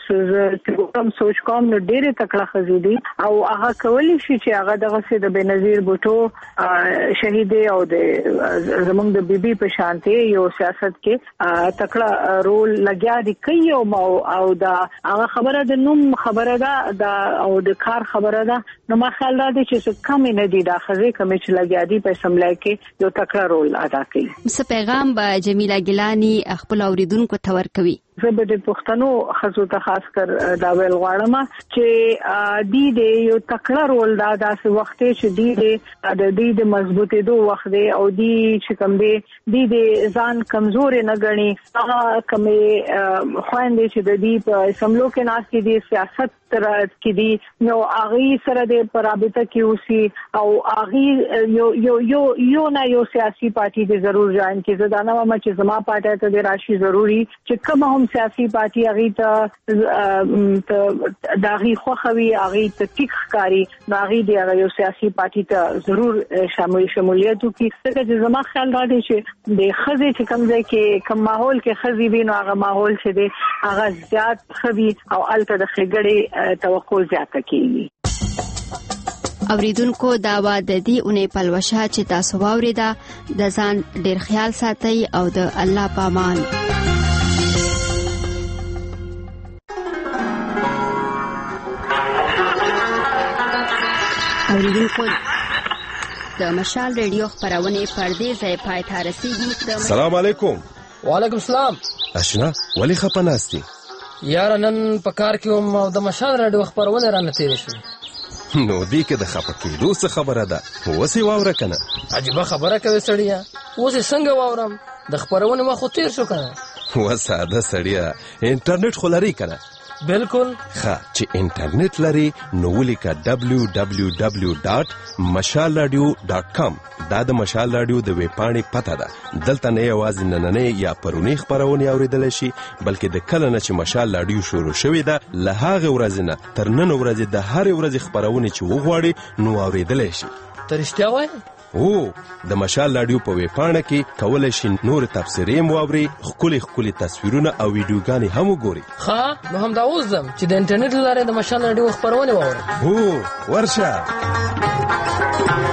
کوم سوچ کوم نو ډېرې تکړه ښځې دي او هغه کولی شي چې هغه دغسې د بېنظیر بوټو شهیدې او د زموږ د بیبي په شانتي یو سیاست کې تکړه رول لګیا دي کوي او دا هغه خبره د نوم خبره ده او د کار خبره ده نو ما خیال دا چې څه کم نه دي دا خزه کم چې لګیا دي په اسمبلی کې یو تکړه رول ادا کوي. څه پیغام به جمیله ګیلانی خپل اوریدونکو ته ورکوي؟ زه به د پښتنو خزو ته خاص کر دا ویل غواړم چې دی دې یو تکړه رول دا داسې وخت چې دی دې د دې د مضبوطې دوه وخت دی او دی چې کوم دی دی دې ځان کمزور نه غني هغه کومې خويندې چې د دې په سملو کې ناس کې دي سیاست تر کې دي نو اغي سره د پرابطه کې اوسي او اغي یو یو یو یو نه یو سیاسي پارټي دې ضرور ځان کې زدانه ما چې زما پارټي ته د راشي ضروري چې کوم هم سیاسي پارټي اغي ته داغي خوخوي اغي ته ټیک ښکاری نو اغي دی هغه یو سیاسي پارټي ته ضرور شامل شمولیت وکړي. څنګه چې زما خیال دا دی چې د خزې چې کوم ځای کې کوم ماحول کې خزې وي نو هغه ماحول چې دی هغه زیات خوي او الته د خګړې توقع زیاته کیږي. اوریدونکو دا وا د دې اونۍ پلوشه چې تاسو واوریده د ځان ډیر خیال ساتئ او د الله پامان. اوریدونکو د مشال ریډیو خبرونه پردې ځای پای ته رسیدي. السلام علیکم. وعلیکم السلام. اشنا ولی خپناستی یار نن په کار کې وم او د مشال ریډیو خبرونه رانه تیر شو. نو دی کې د خپکېدو څه خبره ده وسی واوره کنه. عجیبه خبره کوي سړیا. وسی څنګه واورم د خبرونه ما خو تیر شو کنه. وساده سړیا انټرنیټ خو لري کنه. بالکل ښه چې انټرنیټ لري نو ولیکه دبلیو دبلیو دبلیو ډاټ مشال راډیو ډاټ کام. دا د مشال راډیو د ویب پاڼې پته ده. دلته نه یوازې نننۍ یا پرونی خبرونه اوریدل شي بلکې د کله نه چې مشال راډیو شروع شوې ده له هغه ورځې نه تر نن ورځې د هرې ورځې خبرونه چې وغواړي نو اوریدل شي. ته رښتیا وایې؟ او د مشال راډیو په ویب پاڼه کې کولای شي نور تفسیرې مو اوري خولي خولي تصویرونه او ویډیوګانې هم وګوري. ښه نو هم دا اوسم چې د انټرنیټ لاره د مشال راډیو خبرونه واورم. هو ورشه.